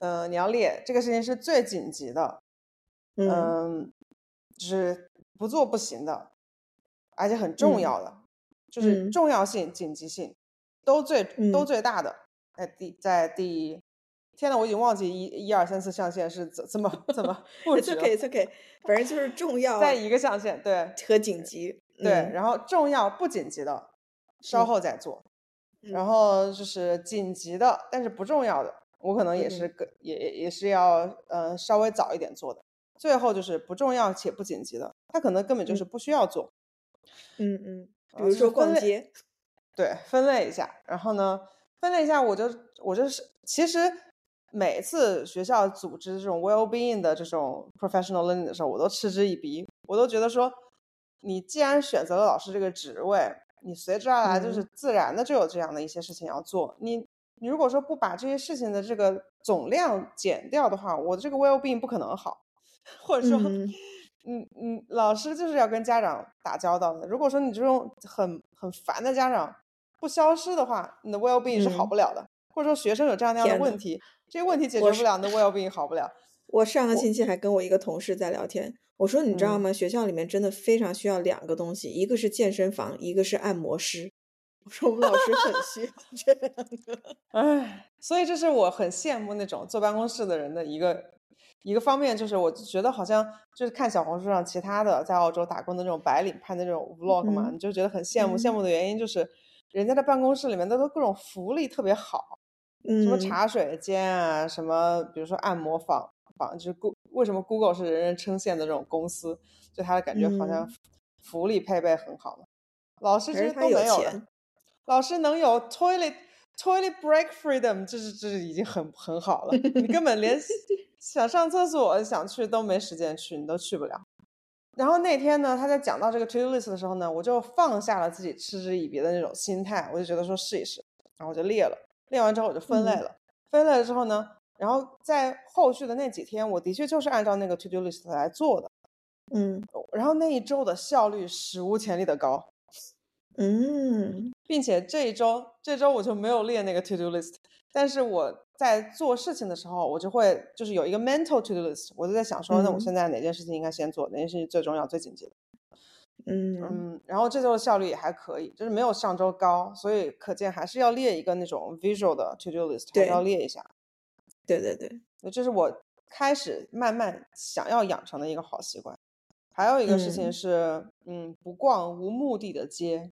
呃，你要列这个事情是最紧急的，嗯、呃，就是不做不行的，而且很重要的，嗯、就是重要性、嗯、紧急性都最、嗯、都最大的，在第在第，天呐，我已经忘记一一二三四象限是怎怎么怎么布置了。 It's okay, it's okay， 反正就是重要在一个象限，对， 和紧急， 对， 嗯、 然后重要不紧急的稍后再做。嗯、然后就是紧急的但是不重要的我可能也是个、嗯、也也是要呃稍微早一点做的，最后就是不重要且不紧急的它可能根本就是不需要做。 嗯嗯，比如说逛街、 就是、对，分类一下，然后呢分类一下我就我就是其实每次学校组织这种 well-being 的这种 professional learning 的时候我都嗤之以鼻，我都觉得说你既然选择了老师这个职位，你随之而来就是自然的就有这样的一些事情要做、嗯、你你如果说不把这些事情的这个总量减掉的话，我的这个 well-being 不可能好，或者说嗯嗯，老师就是要跟家长打交道的，如果说你这种很很烦的家长不消失的话，你的 well-being 是好不了的、嗯、或者说学生有这样那样的问题，这些问题解决不了，你的 well-being 好不了。 我上个星期还跟我一个同事在聊天，我说你知道吗、嗯、学校里面真的非常需要两个东西，一个是健身房，一个是按摩师。我说我们老师很需要这两个。 哎，所以这是我很羡慕那种坐办公室的人的一个一个方面，就是我觉得好像就是看小红书上其他的在澳洲打工的那种白领拍的那种 vlog 嘛、嗯、你就觉得很羡慕、嗯、羡慕的原因就是人家的办公室里面的都各种福利特别好，嗯，什么茶水间啊，什么比如说按摩房房，就是为什么 Google 是人人称羡的这种公司，就他的感觉好像福利配备很好的、嗯、老师这些都没有的，老师能有 toilet toilet break freedom， 这是这是已经很很好了，你根本连想上厕所想去都没时间去，你都去不了。然后那天呢他在讲到这个 to do list 的时候呢，我就放下了自己嗤之以鼻的那种心态，我就觉得说试一试，然后我就列了，列完之后我就分类了、嗯、分类了之后呢，然后在后续的那几天我的确就是按照那个 to do list 来做的， 嗯， 然后那一周的效率史无前例的高， 嗯， 并且这一周这周我就没有列那个 to do list， 但是我在做事情的时候我就会就是有一个 mental to do list， 我就在想说、嗯、那我现在哪件事情应该先做，哪件事情最重要最紧急的， 嗯嗯，然后这周的效率也还可以，就是没有上周高，所以可见还是要列一个那种 visual 的 to do list， 还是要列一下。 对对对， 这是我开始慢慢想要养成的一个好习惯。还有一个事情是 嗯, 嗯不逛无目的的街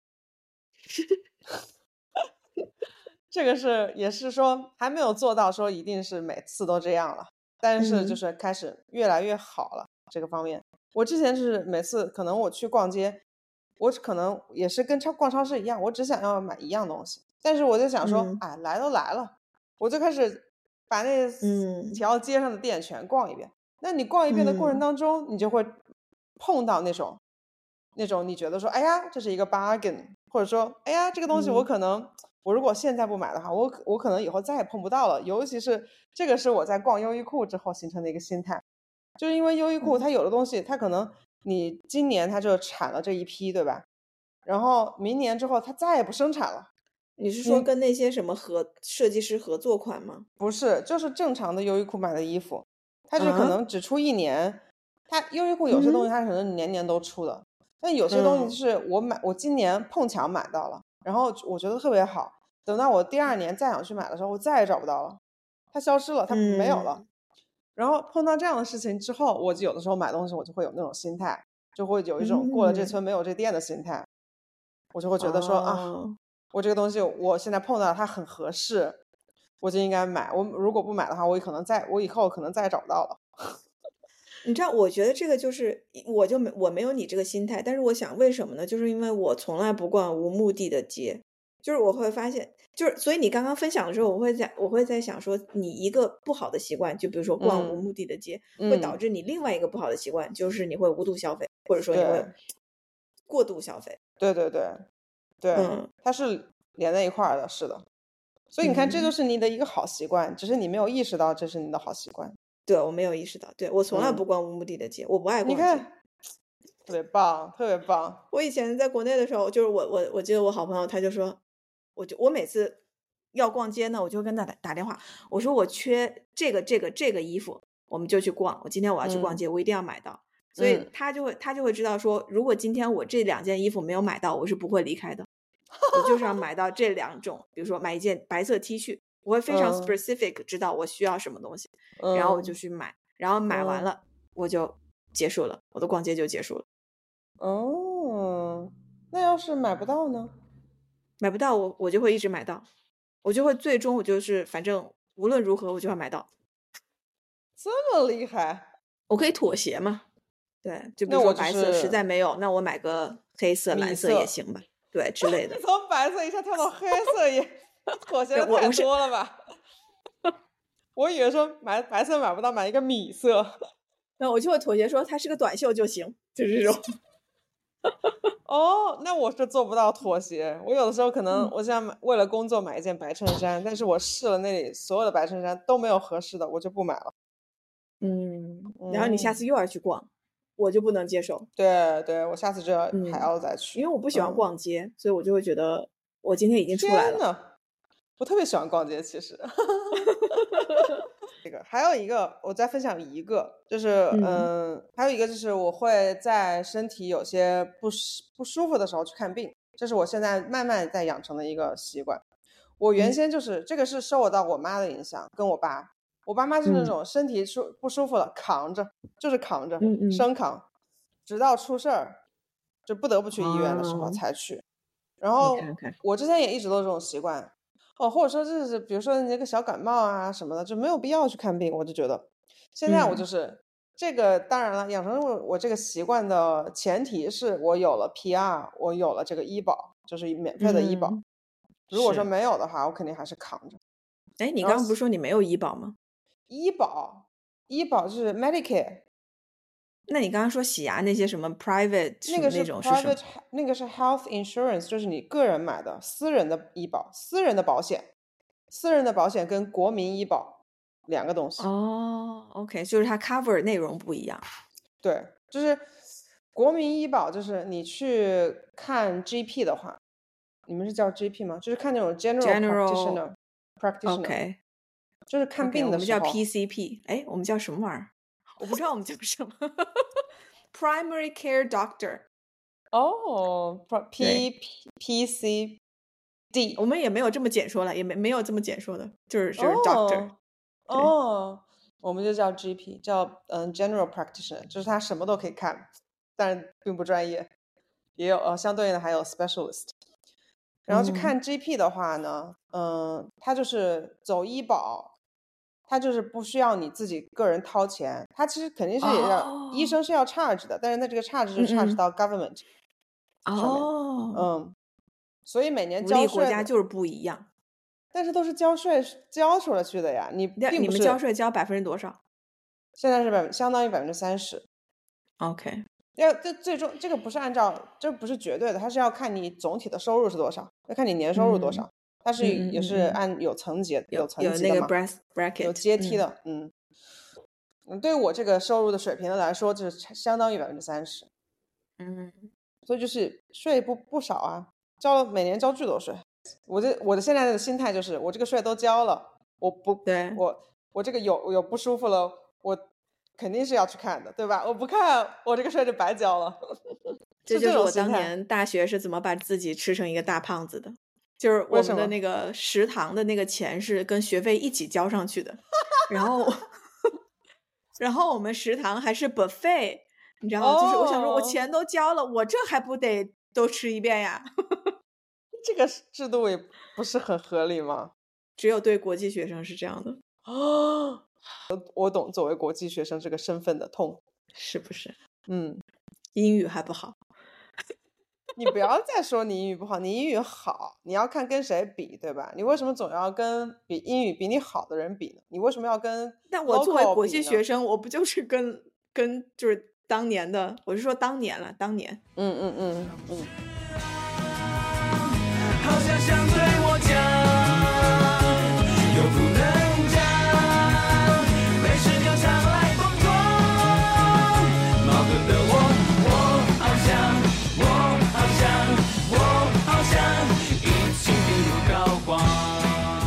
这个是也是说还没有做到说一定是每次都这样了，但是就是开始越来越好了、嗯、这个方面。我之前是每次可能我去逛街，我可能也是跟超逛超市一样，我只想要买一样东西，但是我就想说、嗯、哎，来都来了，我就开始把那条街上的店全逛一遍、嗯、那你逛一遍的过程当中、嗯、你就会碰到那种那种你觉得说哎呀这是一个 bargain， 或者说哎呀这个东西我可能、嗯、我如果现在不买的话我我可能以后再也碰不到了，尤其是这个是我在逛优衣库之后形成的一个心态，就是因为优衣库它有的东西它可能你今年它就产了这一批对吧，然后明年之后它再也不生产了。 你是说跟那些什么合设计师合作款吗？ 不是，就是正常的优衣库买的衣服，它就可能只出一年、啊、它优衣库有些东西它可能年年都出的、嗯、但有些东西就是我买、嗯、我今年碰巧买到了，然后我觉得特别好，等到我第二年再想去买的时候我再也找不到了，它消失了，它没有了、嗯、然后碰到这样的事情之后，我就有的时候买东西我就会有那种心态，就会有一种过了这村没有这店的心态、嗯、我就会觉得说、哦、啊我这个东西我现在碰到它很合适，我就应该买，我如果不买的话我可能再我以后可能再也找不到了。 你知道我觉得这个就是我就没我没有你这个心态，但是我想为什么呢，就是因为我从来不逛无目的的街，就是我会发现就是所以你刚刚分享的时候我会在我会在想说你一个不好的习惯就比如说逛无目的的街、嗯、会导致你另外一个不好的习惯、嗯、就是你会无度消费，或者说你会过度消费。 对对对对、嗯、它是连在一块儿的，是的，所以你看这就是你的一个好习惯、嗯、只是你没有意识到这是你的好习惯。 对，我没有意识到，对，我从来不逛无目的的街、嗯、我不爱逛街。 你看特别棒特别棒。 我以前在国内的时候就是我我我记得我好朋友他就说我就我每次要逛街呢，我就跟他打电话，我说我缺这个这个这个衣服，我们就去逛。我今天我要去逛街，嗯、我一定要买到。所以他就会他就会知道说，如果今天我这两件衣服没有买到，我是不会离开的。我就是要买到这两种，比如说买一件白色 T 恤，我会非常 specific 知道我需要什么东西，嗯、然后我就去买，然后买完了、嗯、我就结束了，我的逛街就结束了。 哦，那要是买不到呢？ 买不到我我就会一直买到，我就会最终我就是反正无论如何我就要买到。 这么厉害？ 我可以妥协嘛？对，就比如说白色实在没有，那我买个黑色、蓝色也行吧？对，之类的。 你从白色一下跳到黑色也妥协的太多了吧？我, 我以为说买白色买不到，买一个米色。 那我就会妥协说它是个短袖就行，就是这种。 哦，那我是做不到妥协。我有的时候可能我想买为了工作买一件白衬衫，但是我试了那里所有的白衬衫都没有合适的，我就不买了。 嗯，然后你下次又要去逛。嗯，我就不能接受。 对对，我下次就要、嗯、还要再去， 因为我不喜欢逛街、嗯、所以我就会觉得我今天已经出来了。 天哪，我特别喜欢逛街其实。这个还有一个我再分享一个，就是嗯、呃，还有一个就是我会在身体有些不不舒服的时候去看病，这是我现在慢慢在养成的一个习惯。我原先就是、嗯、这个是受到我妈的影响，跟我爸。我爸妈是那种身体舒、嗯、不舒服了扛着，就是扛着，嗯嗯生扛，直到出事儿就不得不去医院的时候才去。哦、然后我之前也一直都这种习惯，哦，或者说这是比如说你那个小感冒啊什么的，就没有必要去看病。我就觉得现在我就是、嗯、这个，当然了，养成我我这个习惯的前提是我有了 P R， 我有了这个医保，就是免费的医保。嗯、如果说没有的话，我肯定还是扛着。 哎，你刚刚不是说你没有医保吗？ 医保，医保是 Medicare。 那你刚刚说洗牙那些什么 private 那个是 private， 那个是 health insurance， 就是你个人买的私人的医保，私人的保险，私人的保险跟国民医保两个东西。 哦 ，OK， 就是它 cover 内容不一样。 对，就是国民医保，就是你去看 G P 的话，你们是叫 G P 吗？就是看那种 general practitioner practitioner。就是看病的时候、 okay, 我们叫 P C P， 哎，我们叫什么玩意儿？我不知道我们叫什么。Primary Care Doctor。 哦 ，P P C D， 我们也没有这么简说了，也没没有这么简说的，就是就是 Doctor。 哦，哦我们就叫 G P， 叫嗯 General Practitioner， 就是他什么都可以看，但并不专业，也有呃相对应的还有 Specialist。然后去看 G P 的话呢，嗯、呃，他就是走医保。他就是不需要你自己个人掏钱，他其实肯定是也要、oh. 医生是要 charge 的，但是那这个 charge 是 charge 到 government 上面。哦，嗯，所以每年交税， 国家就是不一样， 但是都是交税交出来去的呀。你并不是你们交税交百分之多少？ 现在是百相当于百分之三十。 OK， 要这最终这个不是按照这不是绝对的，它是要看你总体的收入是多少，要看你年收入多少。嗯它是也是按有层级、嗯、有层级的嘛， 有那个 bracket， 有阶梯的，嗯嗯，对于我这个收入的水平来说，就是相当于百分之三十， 嗯， 所以就是税不不少啊，交每年交巨多税。我这我的现在的心态就是，我这个税都交了，我不对我我这个有有不舒服了，我肯定是要去看的，对吧？我不看，我这个税就白交了。 这就是我当年大学是怎么把自己吃成一个大胖子的。就是我们的那个食堂的那个钱是跟学费一起交上去的，然后然后我们食堂还是 buffet， 你知道吗？ Oh. 就是我想说我钱都交了，我这还不得都吃一遍呀？ 这个制度也不是很合理吗？ 只有对国际学生是这样的。 哦，我懂作为国际学生这个身份的痛， 是不是？ 嗯， 英语还不好。 你不要再说你英语不好，你英语好，你要看跟谁比，对吧？你为什么总要跟比英语比你好的人比呢？你为什么要跟？ 但我作为国际学生，我不就是跟跟就是当年的，我是说当年了，当年。 嗯嗯嗯嗯。 好像想对我讲，又不能讲，没事就常来疯狂，矛盾的我，我好像。我好像，我好像已经病入膏肓。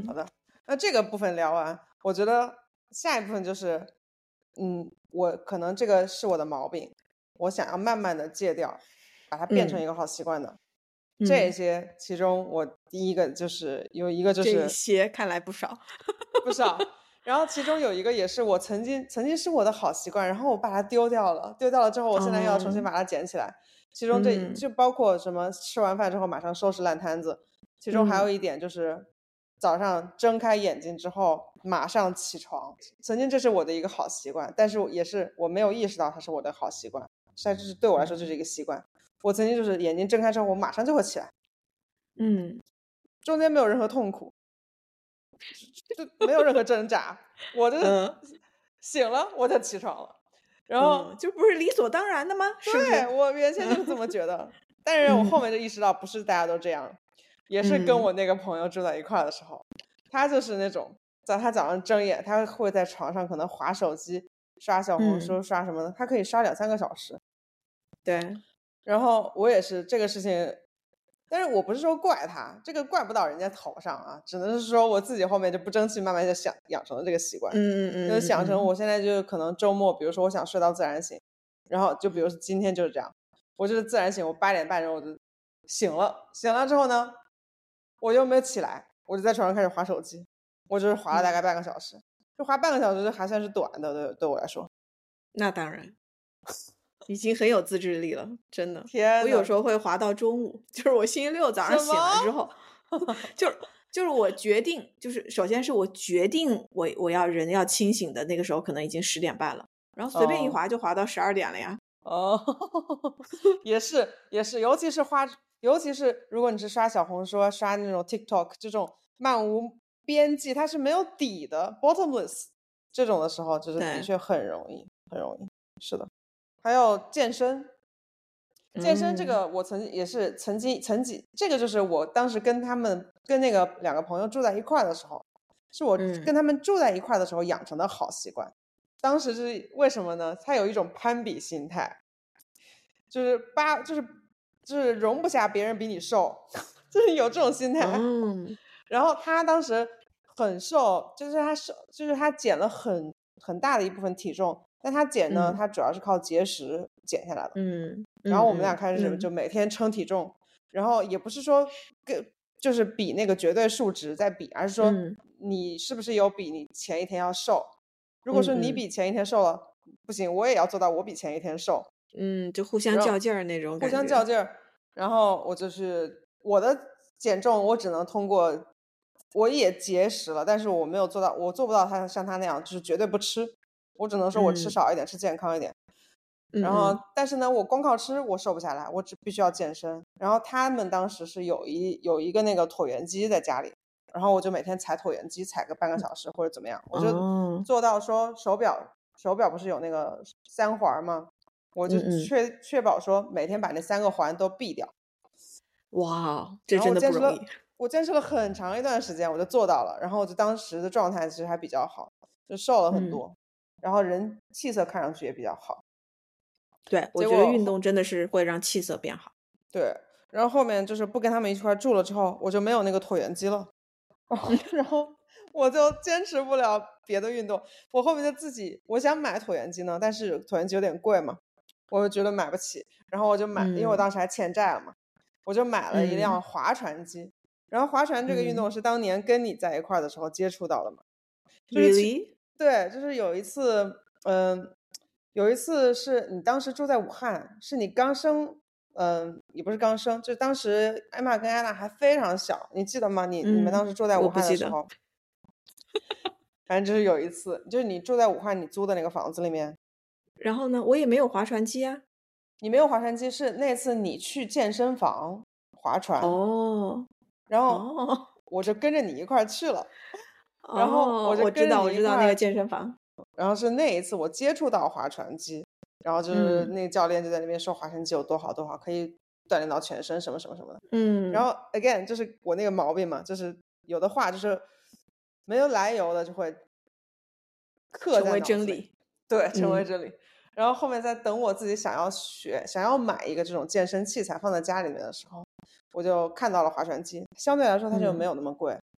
好的，那这个部分聊完，我觉得下一部分就是，嗯，我可能这个是我的毛病，我想要慢慢的戒掉，把它变成一个好习惯的。嗯、这些其中，我第一个就是有一个就是这些看来不少， 不少。然后其中有一个也是我曾经曾经是我的好习惯，然后我把它丢掉了，丢掉了之后，我现在又要重新把它捡起来。哦、其中这、嗯、就包括什么吃完饭之后马上收拾烂摊子，其中还有一点就是。嗯早上睁开眼睛之后马上起床，曾经这是我的一个好习惯，但是也是我没有意识到它是我的好习惯，但是对我来说就是一个习惯。我曾经就是眼睛睁开之后我马上就会起来， 嗯， 中间没有任何痛苦，就没有任何挣扎，我就醒了我就起床了，然后、 嗯、就不是理所当然的吗？是不是？ 对，我原先就是这么觉得，但是我后面就意识到不是大家都这样。也是跟我那个朋友住在一块的时候、嗯、他就是那种在他早上睁眼他会在床上可能滑手机刷小红书、嗯、刷什么的，他可以刷两三个小时。 对， 然后我也是这个事情，但是我不是说怪他，这个怪不到人家头上啊，只能是说我自己后面就不争气，慢慢就想养成了这个习惯。 嗯嗯嗯， 就想成我现在就可能周末比如说我想睡到自然醒，然后就比如说今天就是这样，我就是自然醒，我八点半然后我就醒了，醒了之后呢我又没有起来，我就在床上开始滑手机，我就是滑了大概半个小时，就滑半个小时还算是短的，对对我来说。 那当然，已经很有自制力了，真的。 天， 我有时候会滑到中午，就是我星期六早上醒了之后，就是就是我决定，就是首先是我决定我我要人要清醒的那个时候，可能已经十点半了，然后随便一滑就滑到十二点了呀。 哦，也是也是，尤其是滑。尤其是如果你是刷小红书刷那种 TikTok 这种漫无边际它是没有底的 bottomless 这种的时候，就是的确很容易很容易。是的，还有健身健身这个我曾经也是曾经曾经这个就是我当时跟他们跟那个两个朋友住在一块的时候，是我跟他们住在一块的时候养成的好习惯。当时是为什么呢？他有一种攀比心态，就是八就是就是容不下别人比你瘦，就是有这种心态。 嗯， 然后他当时很瘦，就是他瘦，就是他减了很很大的一部分体重，但他减呢，嗯、他主要是靠节食减下来的。 嗯， 然后我们俩开始就每天称体重，嗯、然后也不是说跟就是比那个绝对数值在比，而是说你是不是有比你前一天要瘦。如果说你比前一天瘦了，嗯、不行，我也要做到我比前一天瘦。 嗯，就互相较劲儿那种感觉。 互相较劲儿，然后我就是我的减重，我只能通过，我也节食了，但是我没有做到，我做不到他像他那样，就是绝对不吃。我只能说我吃少一点，嗯、吃健康一点。然后， 嗯、 但是呢，我光靠吃我瘦不下来，我只必须要健身。然后他们当时是有一有一个那个椭圆机在家里，然后我就每天踩椭圆机，踩个半个小时或者怎么样，我就做到说手表手表不是有那个三环吗？我就确嗯嗯确保说每天把那三个环都避掉。 哇，这真的不容易。 我坚持了很长一段时间，我就做到了。然后我就当时的状态其实还比较好，就瘦了很多，嗯、然后人气色看上去也比较好。 对，我觉得运动真的是会让气色变好。 对，然后后面就是不跟他们一块住了之后，我就没有那个椭圆机了，然后我就坚持不了别的运动。我后面就自己，我想买椭圆机呢，但是椭圆机有点贵嘛。我就觉得买不起，然后我就买、嗯、因为我当时还欠债了嘛，我就买了一辆划船机、嗯、然后划船这个运动是当年跟你在一块的时候接触到的嘛、 嗯、就是 Really? 对，就是有一次嗯、呃，有一次是你当时住在武汉，是你刚生嗯、呃，也不是刚生，就是当时艾玛跟安娜还非常小，你记得吗？你、嗯、你们当时住在武汉的时候，反正就是有一次，就是你住在武汉你租的那个房子里面， 然后呢，我也没有划船机啊。 你没有划船机，是那次你去健身房划船哦， 然后我就跟着你一块去了， 哦、 然后我就跟着你一块、 哦、我知道我知道那个健身房， 然后是那一次我接触到划船机，然后就是那个教练就在那边说划船机有多好多好，可以锻炼到全身什么什么什么的， 嗯， 然后 again 就是我那个毛病嘛，就是有的话就是没有来由的就会刻在脑子里， 成为真理， 对，成为真理。嗯，然后后面在等我自己想要学想要买一个这种健身器材放在家里面的时候，我就看到了划船机，相对来说它就没有那么贵、嗯、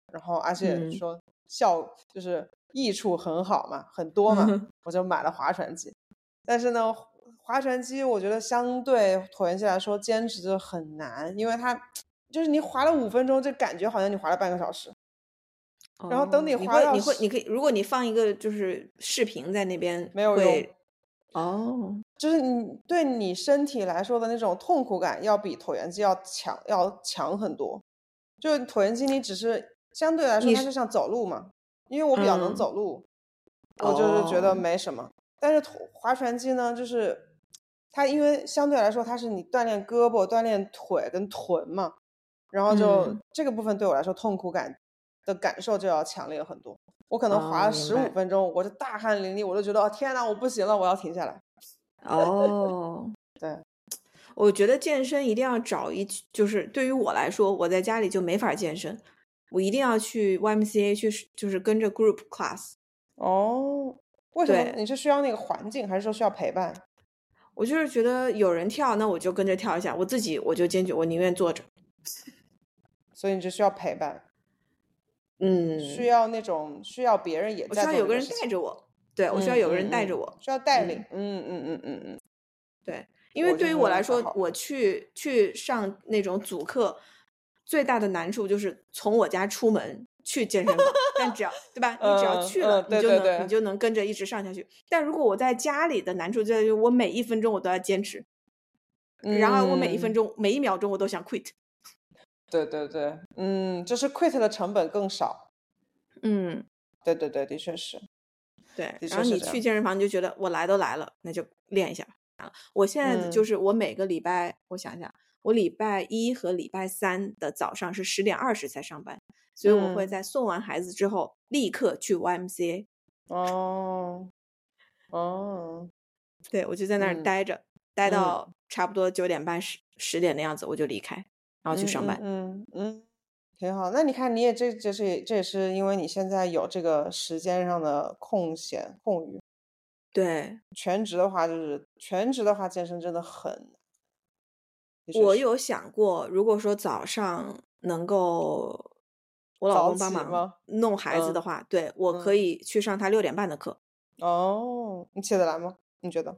然后而且说效、嗯、就是益处很好嘛，很多嘛、嗯、我就买了划船机。但是呢划船机我觉得相对椭圆机来说坚持就很难，因为它就是你划了五分钟就感觉好像你划了半个小时，然后等你划到、 哦、你会你会你可以，如果你放一个就是视频在那边没有用哦， 就是你对你身体来说的那种痛苦感要比椭圆机要强要强很多。就椭圆机你只是相对来说它就像走路嘛，因为我比较能走路、嗯、我就是觉得没什么、哦、但是划船机呢就是它因为相对来说它是你锻炼胳膊锻炼腿跟臀嘛，然后就这个部分对我来说痛苦感的感受就要强烈很多。我可能划了十五分钟、哦、我就大汗淋漓，我就觉得、哦、天哪我不行了，我要停下来。 哦， 对， 我觉得健身一定要找一，就是对于我来说我在家里就没法健身，我一定要去 Y M C A 去就是跟着 group class。 哦，为什么？你是需要那个环境还是说需要陪伴？ 我就是觉得有人跳那我就跟着跳一下，我自己我就坚决我宁愿坐着。 所以你就需要陪伴。 嗯， 需要那种需要别人也在做， 我需要有个人带着我，对、嗯、我需要有个人带着我、 嗯嗯、需要带领。嗯嗯嗯嗯嗯， 对，因为对于我来说 我, 我去去上那种组课最大的难处就是从我家出门去健身房但只要对吧，你只要去了、 嗯、 你就能对对对， 你就能跟着一直上下去。但如果我在家里的难处就在于我每一分钟我都要坚持、嗯、然后我每一分钟每一秒钟我都想 quit。 对对对，嗯，就是 quit 的成本更少。 嗯， 对对对，的确是。 对，然后你去健身房你就觉得我来都来了，那就练一下。我现在就是我每个礼拜、嗯、我想想，我礼拜一和礼拜三的早上是十点二十才上班，所以我会在送完孩子之后、嗯、立刻去 Y M C A。 哦哦， 对，我就在那儿待着、嗯、待到差不多九点半十十点的样子我就离开，然后去上班。 嗯嗯 嗯, 嗯，挺好。那你看你也这这是这也是因为你现在有这个时间上的空闲空余。 对， 全职的话就是全职的话健身真的很， 我有想过如果说早上能够我老公帮忙弄孩子的话、嗯、对，我可以去上他六点半的课。 哦，你起得来吗？你觉得？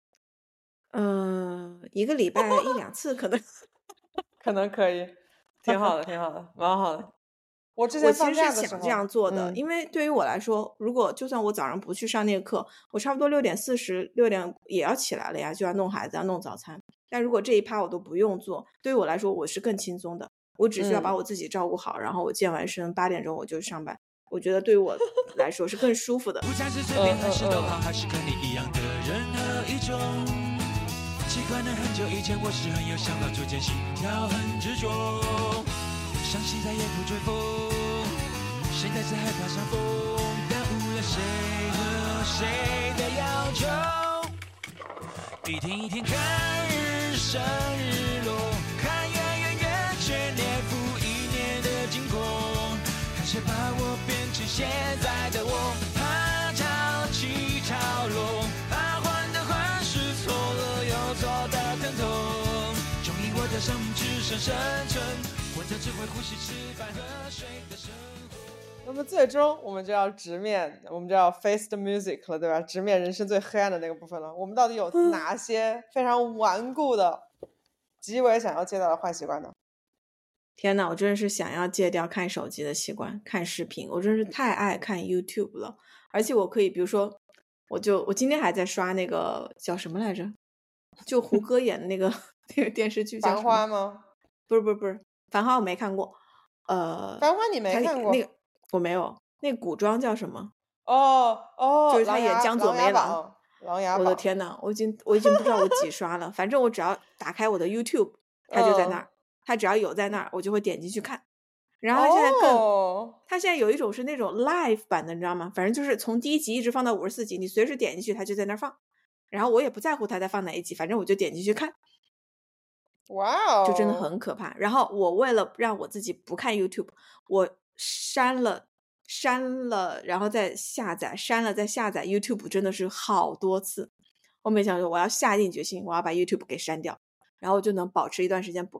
嗯、呃，一个礼拜一两次可能可能可以，挺好的挺好的，蛮好的。我之前我其实是想这样做的、嗯、因为对于我来说，如果就算我早上不去上那个课，我差不多六点四十六点也要起来了呀，就要弄孩子要弄早餐。但如果这一趴我都不用做，对于我来说我是更轻松的，我只需要把我自己照顾好、嗯、然后我健完身八点钟我就上班，我觉得对于我来说是更舒服的。 不再是随便还是都好，还是跟你一样的人和一种习惯了很久以前，我是很有想法，逐渐心跳很执着，像现在也不追风，现在是害怕上风，耽误了谁和谁的要求。一天一天看日升日落，看圆圆圆缺年复一年的经过，看谁把我变成现在的我，怕潮起潮落，怕患得患失，错了又错的疼痛，终于我的生命只剩生存，活着只会呼吸吃饭喝水的生活。 那么最终我们就要直面，我们就要 face the music 了，对吧？直面人生最黑暗的那个部分了。我们到底有哪些非常顽固的极为想要戒掉的坏习惯呢？ 天哪，我真的是想要戒掉看手机的习惯，看视频，我真是太爱看 YouTube 了。而且我可以比如说我就我今天还在刷那个叫什么来着，就胡歌演的那个那个电视剧叫繁花吗？ 不是不是不是，繁花我没看过。呃， 繁花你没看过？ 那个我没有。那个古装叫什么？ 哦哦， 就是他演江左梅郎。 琅琊榜。 我的天哪，我已经我已经不知道我几刷了。反正我只要打开我的 YouTube， 它就在那儿、嗯，它只要有在那儿，我就会点进去看。然后它现在更，哦、它现在有一种是那种 live 版的，你知道吗？反正就是从第一集一直放到五十四集，你随时点进去，它就在那儿放。然后我也不在乎它在放哪一集，反正我就点进去看。 哇哦， 就真的很可怕。然后我为了让我自己不看 YouTube， 我删了删了然后再下载，删了再下载 YouTube 真的是好多次。我没想说我要下定决心我要把 YouTube 给删掉，然后就能保持一段时间不看。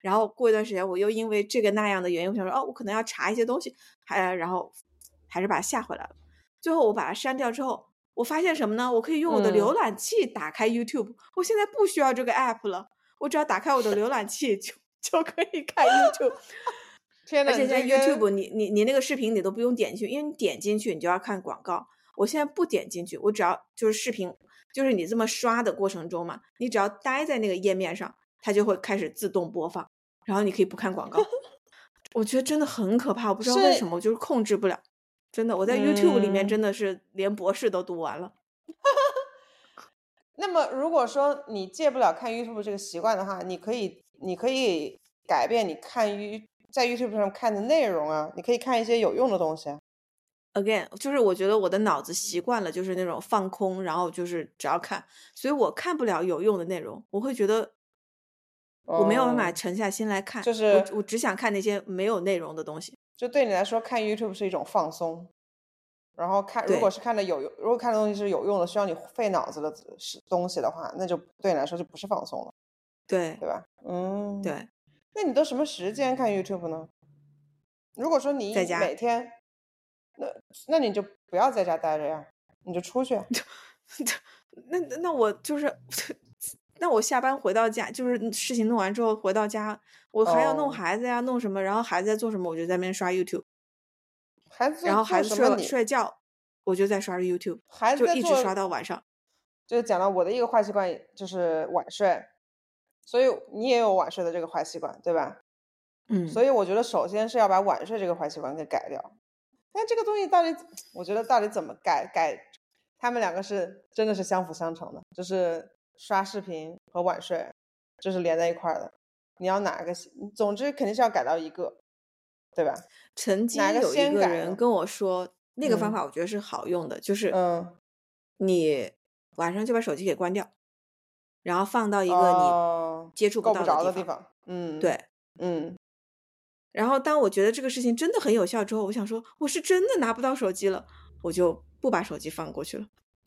然后过一段时间我又因为这个那样的原因，我想说哦，我可能要查一些东西，还然后还是把它下回来了。最后我把它删掉之后，我发现什么呢？我可以用我的浏览器打开 YouTube，嗯、我现在不需要这个 app 了，我只要打开我的浏览器就就可以看 YouTube。 天哪！ 而且现在 YouTube 你你你那个视频你都不用点进去，因为你点进去你就要看广告。我现在不点进去，我只要就是视频，就是你这么刷的过程中嘛，你只要待在那个页面上，它就会开始自动播放，然后你可以不看广告。我觉得真的很可怕，我不知道为什么，我就是控制不了。真的，我在 YouTube 里面真的是连博士都读完了。 嗯、那么如果说你戒不了看 YouTube 这个习惯的话，你可以你可以改变你看 U 在 YouTube 上看的内容啊，你可以看一些有用的东西啊。 Again， 就是我觉得我的脑子习惯了就是那种放空，然后就是只要看，所以我看不了有用的内容，我会觉得我没有办法沉下心来看， 嗯、就是我我只想看那些没有内容的东西。 就对你来说，看 YouTube 是一种放松，然后看如果是看的有用，如果看的东西是有用的，需要你费脑子的东西的话，那就对你来说就不是放松了， 对对吧？嗯， 对。 那你都什么时间看 YouTube 呢？如果说你每天，那那你就不要在家待着呀，你就出去。 那那我就是。那我下班回到家，就是事情弄完之后回到家，我还要弄孩子呀， oh. 弄什么，然后孩子在做什么，我就在那边刷 YouTube。 孩子然后孩子睡了睡觉，我就在刷 YouTube， 孩子就一直刷到晚上。 就是讲到我的一个坏习惯就是晚睡，所以你也有晚睡的这个坏习惯，对吧？ 嗯。 所以我觉得首先是要把晚睡这个坏习惯给改掉。但这个东西到底，我觉得到底怎么改改，他们两个是真的是相辅相成的，就是。刷视频和晚睡就是连在一块的，你要哪个，总之肯定是要改到一个，对吧？ 曾经有一个人跟我说那个方法我觉得是好用的， 嗯、 就是嗯， 你晚上就把手机给关掉，然后放到一个你接触不到的地方， 够不着的地方，嗯， 对， 嗯。 然后当我觉得这个事情真的很有效之后，我想说我是真的拿不到手机了，我就不把手机放过去了。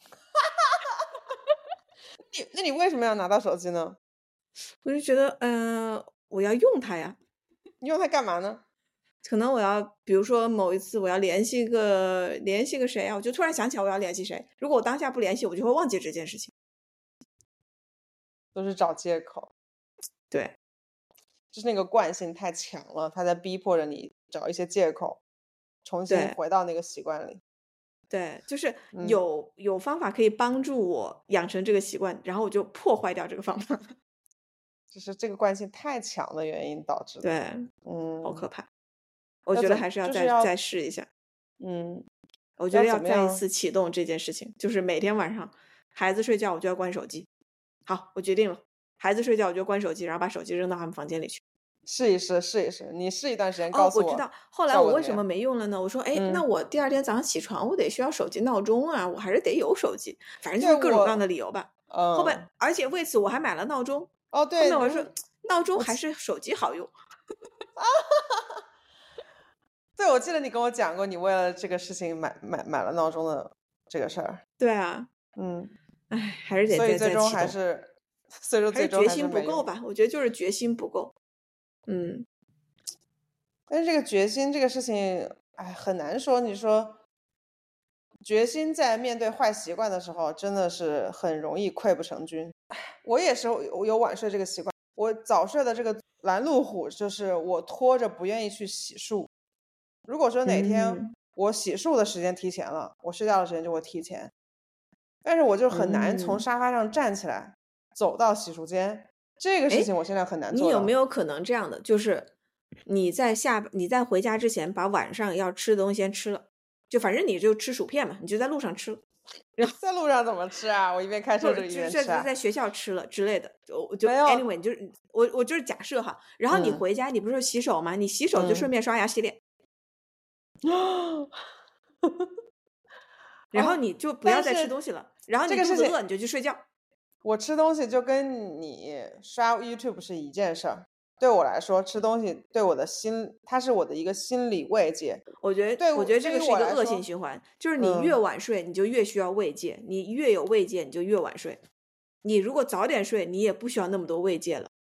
你那你为什么要拿到手机呢？ 我就觉得嗯、呃，我要用它呀。 你用它干嘛呢？ 可能我要比如说某一次我要联系个联系个谁啊，我就突然想起来我要联系谁，如果我当下不联系我就会忘记这件事情。 都是找借口。 对， 就是那个惯性太强了，它在逼迫着你找一些借口重新回到那个习惯里。 对，就是有、嗯、有方法可以帮助我养成这个习惯，然后我就破坏掉这个方法。 就是这个惯性太强的原因导致的。 对， 嗯， 好可怕。我觉得还是要再、 就是、要再试一下。 嗯， 我觉得要再一次启动这件事情，就是每天晚上孩子睡觉我就要关手机。好，我决定了，孩子睡觉我就关手机，然后把手机扔到他们房间里去。 试一试，试一试，你试一段时间告诉我。 哦，我知道。后来我为什么没用了呢？我说，哎、嗯，那我第二天早上起床，我得需要手机闹钟啊，我还是得有手机，反正就是各种各样的理由吧。 嗯。 后面，而且为此我还买了闹钟。 哦，对。 后面我说，闹钟还是手机好用。 对，我记得你跟我讲过，你为了这个事情买买买了闹钟的这个事儿。 对啊。 嗯。 哎，还是得再所以最终还是。所以说最终还是决心不够吧，我觉得就是决心不够。嗯， 但是这个决心这个事情，哎，很难说。你说决心在面对坏习惯的时候，真的是很容易溃不成军。我也是有晚睡这个习惯，我早睡的这个拦路虎就是我拖着不愿意去洗漱。如果说哪天我洗漱的时间提前了，嗯、我睡觉的时间就会提前，但是我就很难从沙发上站起来。嗯走到洗漱间，这个事情我现在很难做到。 你有没有可能这样的，就是你在下你在回家之前把晚上要吃的东西先吃了，就反正你就吃薯片嘛，你就在路上吃了。 然后在路上怎么吃啊？我一边开车就一边吃、啊。 就在学校吃了之类的，就就 anyway， 你就是我我就是假设哈，然后你回家、嗯、你不是洗手吗？你洗手就顺便刷牙洗脸。 嗯然后你就不要再吃东西了，然后你肚子饿你就去睡觉。 我吃东西就跟你刷 YouTube 是一件事儿，对我来说吃东西对我的心，它是我的一个心理慰藉。 我觉得对我觉得这个是一个恶性循环，就是你越晚睡、嗯、你就越需要慰藉，你越有慰藉你就越晚睡，你如果早点睡你也不需要那么多慰藉了。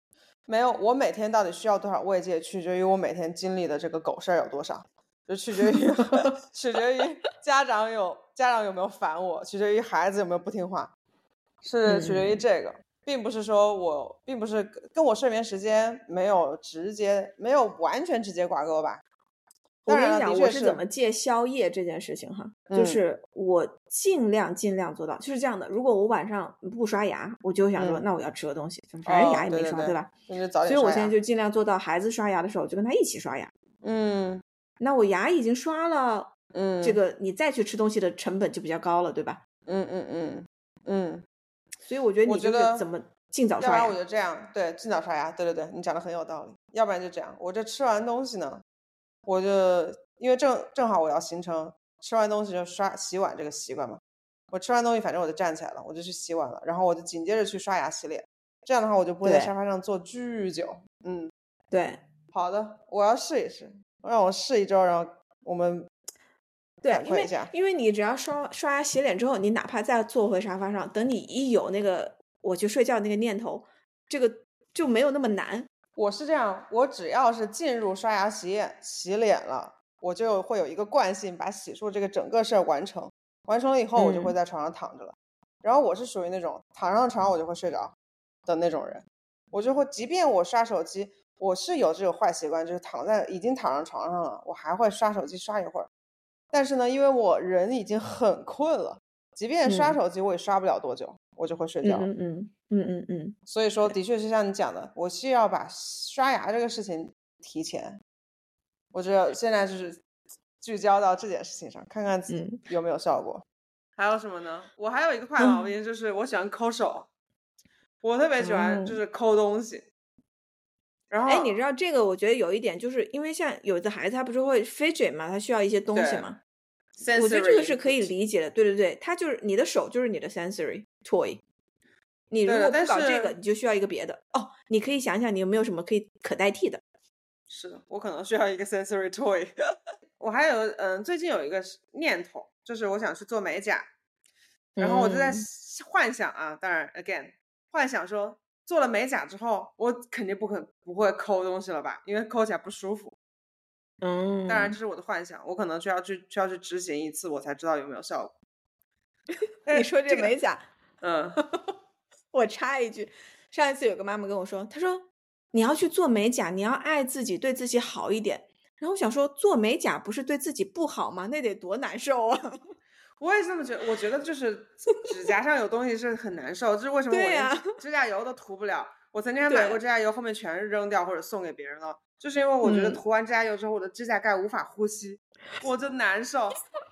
没有，我每天到底需要多少慰藉，取决于我每天经历的这个狗事儿有多少，就取决于取决于家长有家长有没有烦我，取决于孩子有没有不听话，是取决于这个。嗯，并不是说我并不是跟我睡眠时间没有直接没有完全直接挂钩吧。 我跟你讲我是怎么戒宵夜这件事情哈、嗯、就是我尽量尽量做到就是这样的，如果我晚上不刷牙我就想说、嗯、那我要吃个东西，反正牙也没刷、哦、对, 对, 对, 对吧， 就是早点刷牙， 所以我现在就尽量做到孩子刷牙的时候就跟他一起刷牙。 嗯， 那我牙已经刷了， 嗯， 这个你再去吃东西的成本就比较高了，对吧？ 嗯嗯嗯嗯， 所以我觉得你就是怎么尽早刷牙。 要不然我就这样，对，尽早刷牙，对对对，你讲的很有道理。要不然就这样，我这吃完东西呢，我就因为正正好我要形成吃完东西就刷洗碗这个习惯嘛。我吃完东西，反正我就站起来了，我就去洗碗了，然后我就紧接着去刷牙洗脸。这样的话，我就不会在沙发上坐巨久。嗯， 对， 好的，我要试一试，让我试一周，然后我们对，因为因为你只要刷刷牙洗脸之后，你哪怕再坐回沙发上，等你一有那个我去睡觉那个念头，这个就没有那么难。 我是这样，我只要是进入刷牙洗脸洗脸了，我就会有一个惯性把洗漱这个整个事儿完成，完成了以后我就会在床上躺着了、嗯、然后我是属于那种躺上床我就会睡着的那种人，我就会即便我刷手机，我是有这个坏习惯，就是躺在已经躺上床上了，我还会刷手机刷一会儿，但是呢因为我人已经很困了，即便刷手机我也刷不了多久、嗯、我就会睡觉。 嗯嗯嗯嗯嗯， 所以说的确是像你讲的，我需要把刷牙这个事情提前，我觉得现在就是聚焦到这件事情上，看看自己有没有效果、嗯、还有什么呢？我还有一个坏毛病、嗯、就是我喜欢抠手，我特别喜欢就是抠东西、嗯、然后哎，你知道这个我觉得有一点，就是因为像有的孩子他不是会 fidget 嘛，他需要一些东西嘛，我觉得这个是可以理解的，对对对，他就是你的手就是你的 sensory toy， 你如果不搞这个你就需要一个别的哦，你可以想想你有没有什么可以可代替的。 是的，我可能需要一个 sensory toy 我还有嗯，最近有一个念头，就是我想去做美甲，然后我就在幻想啊、嗯、当然 again 幻想说做了美甲之后我肯定不可不会抠东西了吧，因为抠起来不舒服。 嗯， 当然这是我的幻想，我可能需要去需要去执行一次我才知道有没有效果你说这美甲、 这个、嗯我插一句，上一次有个妈妈跟我说，她说你要去做美甲，你要爱自己，对自己好一点。然后我想说做美甲不是对自己不好吗？那得多难受啊。 我也这么觉得，我觉得就是指甲上有东西是很难受，这是为什么我连指甲油都涂不了、啊、我曾经还买过指甲油，后面全是扔掉或者送给别人了，就是因为我觉得涂完指甲油之后、嗯、我的指甲盖无法呼吸，我就难受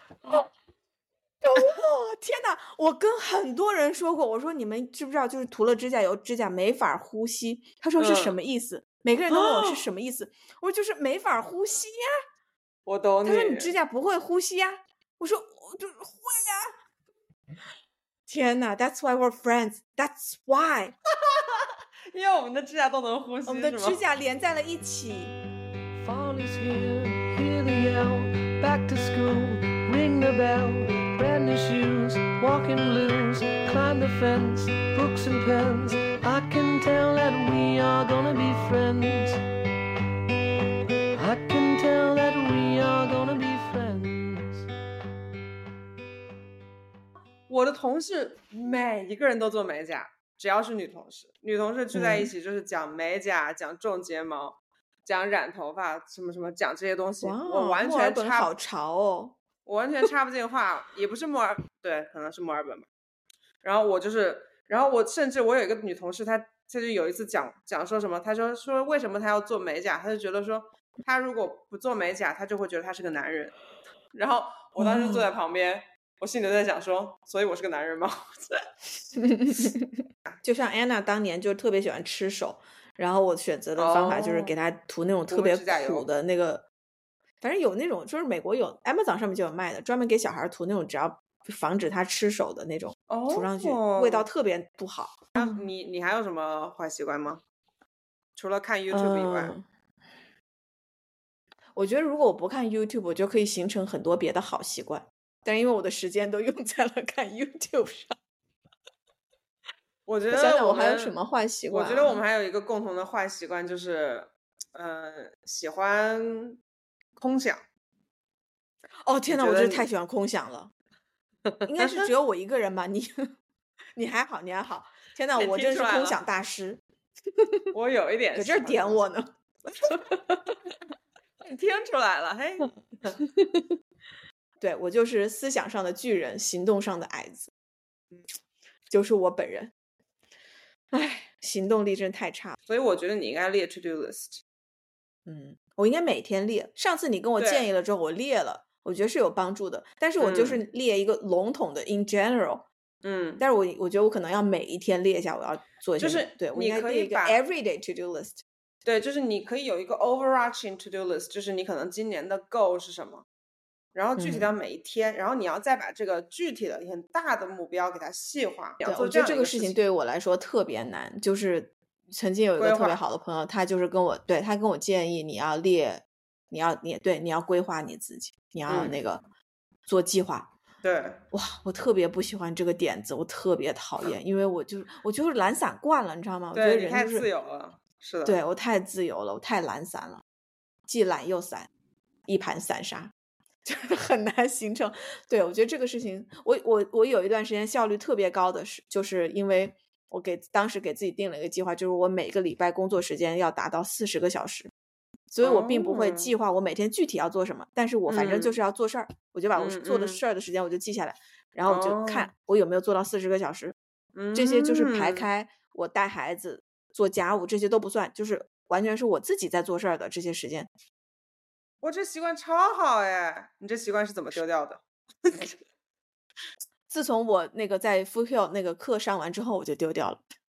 哦，天哪，我跟很多人说过，我说你们知不知道就是涂了指甲油指甲没法呼吸，他说是什么意思、嗯、每个人都问我是什么意思、哦、我说就是没法呼吸呀。 我懂你。 他说你指甲不会呼吸呀，我说我就会呀。天哪 That's why we're friends That's why 因为我们的指甲都能呼吸， 我们的指甲连在了一起。 Fall is here, hear the yell, back to school, ring the bell,Brand new shoes, walking blues, climb the fence, books and pens. I can tell that we are gonna be friends. I can tell that we are gonna be friends. 我的同事每一个人都做美甲，只要是女同事，女同事聚在一起就是讲美甲、嗯、讲种睫毛、讲染头发，什么什么讲这些东西。我完全插好潮哦。 我完全插不进话，也不是墨尔，对，可能是墨尔本吧。然后我就是，然后我甚至我有一个女同事，她她就有一次讲讲说什么，她说说为什么她要做美甲，她就觉得说她如果不做美甲，她就会觉得她是个男人。然后我当时坐在旁边，嗯、我心里在想说，所以我是个男人吗？ 就像安娜当年就特别喜欢吃手，然后我选择的方法就是给她涂那种特别苦的那个。反正有那种就是美国有 Amazon 上面就有卖的，专门给小孩涂那种只要防止他吃手的那种、oh. 涂上去味道特别不好。 然后你你还有什么坏习惯吗？除了看 YouTube 以外、嗯、 我觉得如果我不看 YouTube 我就可以形成很多别的好习惯，但是因为我的时间都用在了看 YouTube 上。 我觉得我想想我还有什么坏习惯、啊、 我觉得我们还有一个共同的坏习惯，就是呃喜欢空想。 哦天哪，我真的太喜欢空想了。应该是只有我一个人吧？你你还好，你还好。天哪，我真是空想大师。 我有一点可这点我呢。 你听出来了，嘿。 对，我就是思想上的巨人，行动上的矮子，就是我本人。唉，行动力真太差。 所以我觉得你应该列 to do list。 嗯，我应该每天列。上次你跟我建议了之后，我列了，我觉得是有帮助的。但是我就是列一个笼统的 in general。 嗯， 但是我我觉得我可能要每一天列一下我要做一些， 就是对我应该列一个 everyday to do list。 对，就是你可以有一个 overarching to do list， 就是你可能今年的 goal 是什么，然后具体到每一天、嗯、然后你要再把这个具体的很大的目标给它细化。 对，我觉得这个事情对于我来说特别难。就是曾经有一个特别好的朋友，他就是跟我对他跟我建议你要列，你要你对你要规划你自己，你要那个、嗯、做计划。 对， 哇，我特别不喜欢这个点子，我特别讨厌，因为我就我就是懒散惯了，你知道吗？我觉得人就是太自由了，是的， 对我太自由了，我太懒散了，既懒又散，一盘散沙，就是很难形成。对，我觉得这个事情，我我我有一段时间效率特别高的是，就是因为我给当时给自己定了一个计划，就是我每个礼拜工作时间要达到四十个小时。所以我并不会计划我每天具体要做什么、哦、但是我反正就是要做事儿、嗯、我就把我做的事儿的时间我就记下来、嗯、然后我就看我有没有做到四十个小时、哦、这些就是排开我带孩子做家务这些都不算，就是完全是我自己在做事儿的这些时间。 我这习惯超好哎，你这习惯是怎么丢掉的？ 自从我那个在 Full 那个课上完之后我就丢掉了。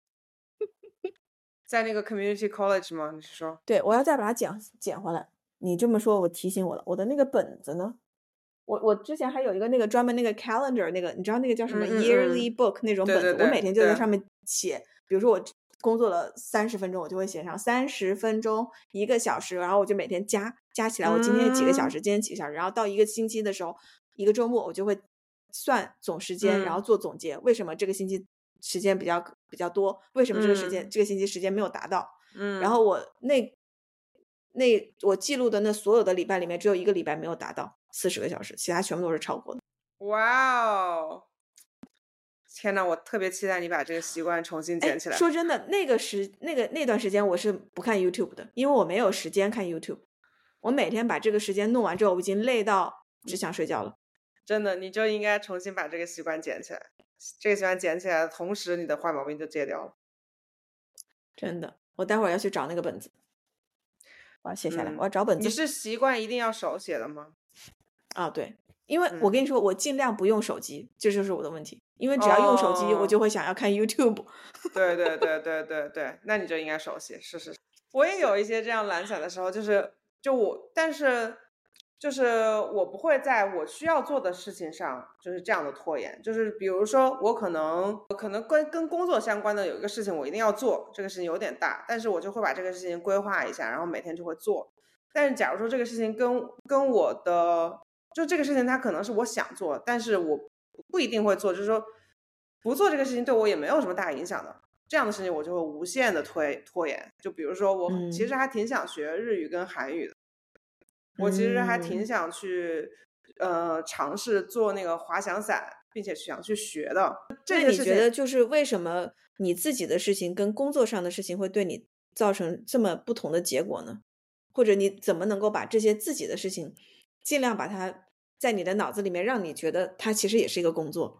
在那个 community college 吗？你是说？ 对，我要再把它捡捡回来。你这么说，我提醒我了。我的那个本子呢？我我之前还有一个那个专门那个 calendar 那个，你知道那个叫什么、嗯、yearly book 那种本子， 对对对， 我每天就在上面写。比如说我工作了三十分钟，我就会写上三十分钟一个小时，然后我就每天加加起来，我今天几个小时，嗯、今天几个小时，然后到一个星期的时候，一个周末我就会算总时间，嗯、然后做总结，为什么这个星期时间比较比较多，为什么这个时间、嗯、这个星期时间没有达到。 嗯， 然后我那那我记录的那所有的礼拜里面，只有一个礼拜没有达到四十个小时，其他全部都是超过的。 哇哦！天哪，我特别期待你把这个习惯重新捡起来。 说真的，那个时那个那段时间我是不看 YouTube 的，因为我没有时间看 YouTube。我每天把这个时间弄完之后，我已经累到只想睡觉了。 真的，你就应该重新把这个习惯捡起来。这个习惯捡起来的同时，你的坏毛病就戒掉了。 真的。我待会儿要去找那个本子，我要写下来、嗯、我要找本子。 你是习惯一定要手写的吗？ 啊，对，因为我跟你说、嗯、我尽量不用手机，这就是我的问题，因为只要用手机、哦、我就会想要看 YouTube。 对对对对对对，那你就应该手写。是是，我也有一些这样懒散的时候，就是就我但是就是我不会在我需要做的事情上就是这样的拖延，就是比如说我可能可能跟跟工作相关的有一个事情我一定要做，这个事情有点大，但是我就会把这个事情规划一下，然后每天就会做。但是假如说这个事情跟跟我的就这个事情它可能是我想做，但是我不一定会做，就是说不做这个事情对我也没有什么大影响的，这样的事情我就会无限的推拖延。就比如说我其实还挺想学日语跟韩语的，我其实还挺想去、嗯、呃尝试做那个滑翔伞，并且想去学的。这那你觉得就是为什么你自己的事情跟工作上的事情会对你造成这么不同的结果呢？或者你怎么能够把这些自己的事情尽量把它在你的脑子里面让你觉得它其实也是一个工作？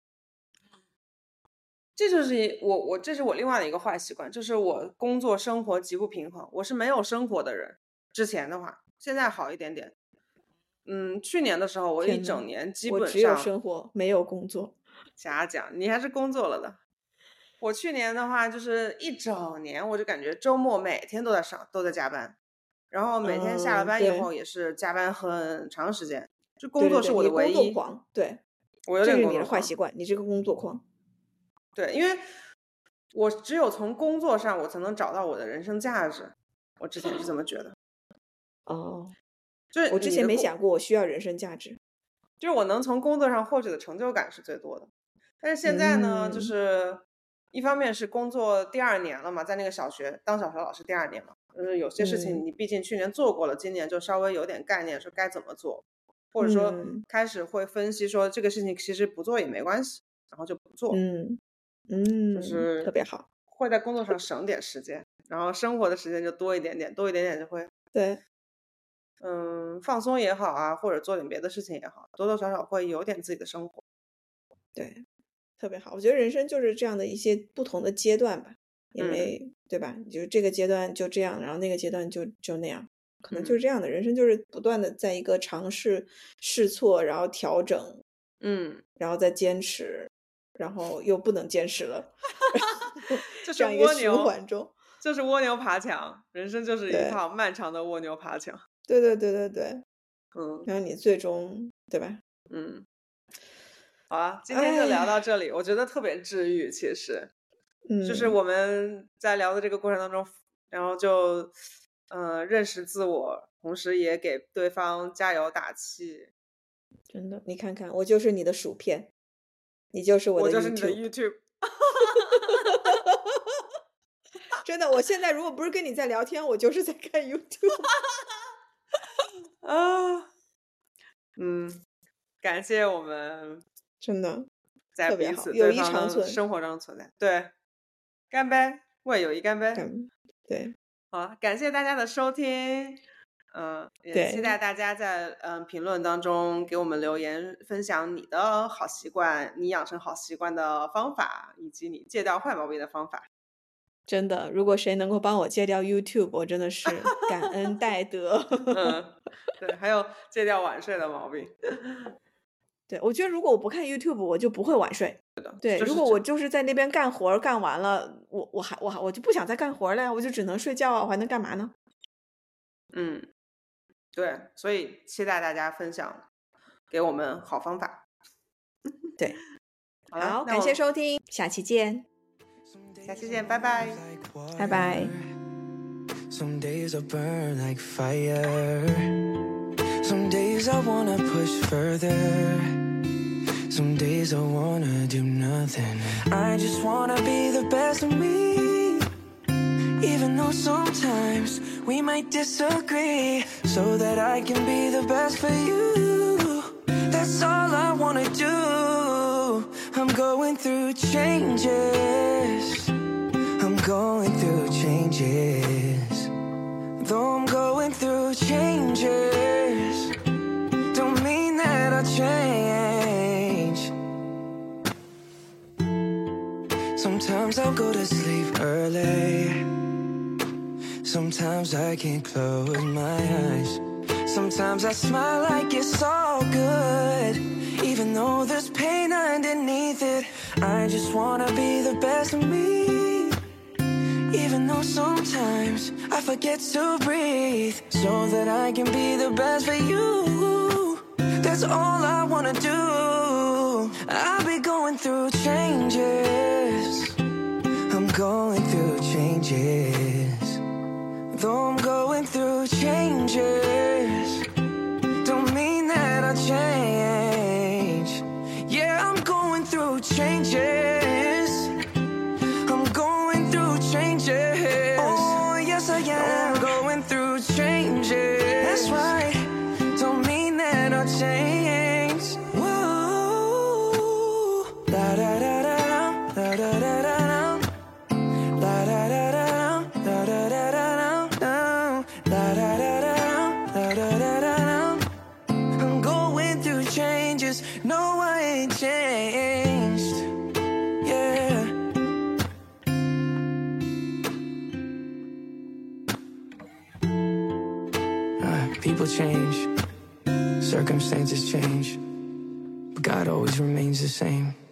这就是我我这是我另外的一个坏习惯，就是我工作生活极不平衡，我是没有生活的人。之前的话现在好一点点。嗯，去年的时候我一整年基本上我只有生活没有工作。 瞎讲，你还是工作了的。我去年的话就是一整年我就感觉周末每天都在上都在加班，然后每天下了班以后也是加班很长时间、嗯、就工作是我的唯一。 对对对，你工作狂。对， 我有点工作狂， 这是你的坏习惯，你这个工作狂。 对，因为我只有从工作上我才能找到我的人生价值，我之前是这么觉得。 哦， 就是我之前没想过我需要人生价值， 就是我能从工作上获取的成就感是最多的。但是现在呢、嗯、就是一方面是工作第二年了嘛，在那个小学当小学老师第二年嘛，就是有些事情你毕竟去年做过了，嗯、今年就稍微有点概念，说该怎么做，或者说开始会分析说这个事情其实不做也没关系，然后就不做。 嗯嗯， 就是特别好， 会在工作上省点时间，然后生活的时间就多一点点，多一点点就会对， 嗯，放松也好啊，或者做点别的事情也好，多多少少会有点自己的生活。 对，特别好。我觉得人生就是这样的一些不同的阶段吧，因为、嗯、对吧？就是这个阶段就这样，然后那个阶段就就那样，可能就是这样的、嗯、人生就是不断的在一个尝试、试错，然后调整， 嗯， 然后再坚持，然后又不能坚持了， 这样一个循环中， 就是蜗牛爬墙，人生就是一趟漫长的蜗牛爬墙。 对对对对对， 嗯， 然后你最终对吧？ 嗯。好啊，今天就聊到这里，我觉得特别治愈。其实，嗯，就是我们在聊的这个过程当中，然后就，呃，认识自我，同时也给对方加油打气。 真的，你看看，我就是你的薯片，你就是我的 YouTube， 我就是你的 YouTube。 真的，我现在如果不是跟你在聊天，我就是在看 YouTube。 啊，嗯，感谢我们。 真的在彼此友谊长存， 生活中存在。对，干杯，为友谊干杯。 对， 好，感谢大家的收听，嗯、呃，也期待大家在嗯、呃、评论当中给我们留言，分享你的好习惯，你养成好习惯的方法，以及你戒掉坏毛病的方法。 真的，如果谁能够帮我戒掉 YouTube， 我真的是感恩戴德。 嗯，对，还有戒掉晚睡的毛病。 对，我觉得如果我不看 YouTube， 我就不会晚睡。对， 就是、 如果我就是在那边干活干完了，我我还我还我就不想再干活了呀，我就只能睡觉啊，我还能干嘛呢？ 嗯，对，所以期待大家分享给我们好方法。 对， 好， 好，感谢收听，下期见。 下期见，拜拜， 拜拜。 Some days I burn like fire. Some days I wanna push further. Some days I wanna do nothing. I just wanna be the best of me, even though sometimes we might disagree, so that I can be the best for you. That's all I wanna do. I'm going through changes. I'm going through changes. Though I'm going through changes, don't mean that I'll change. Sometimes I'll go to sleep early. Sometimes I can't close my eyes. Sometimes I smile like it's all good, even though there's pain underneath it. I just wanna be the best of me, even though sometimes I forget to breathe, so that I can be the best for you. That's all I wanna do. I'll be going through changes. I'm going through changes. Though I'm going through changes, don't mean that I'll change. Yeah, I'm going through changes. I'm going through changes. Oh, yes I am. I'm going through changes. That's right. Don't mean that I'll change. Whoa. Da da da da da da da da da. La da da da da da da da da. La da da da da da da da. I'm going through changes. No, I ain't changed. Yeah. Uh, people change, circumstances change, but God always remains the same.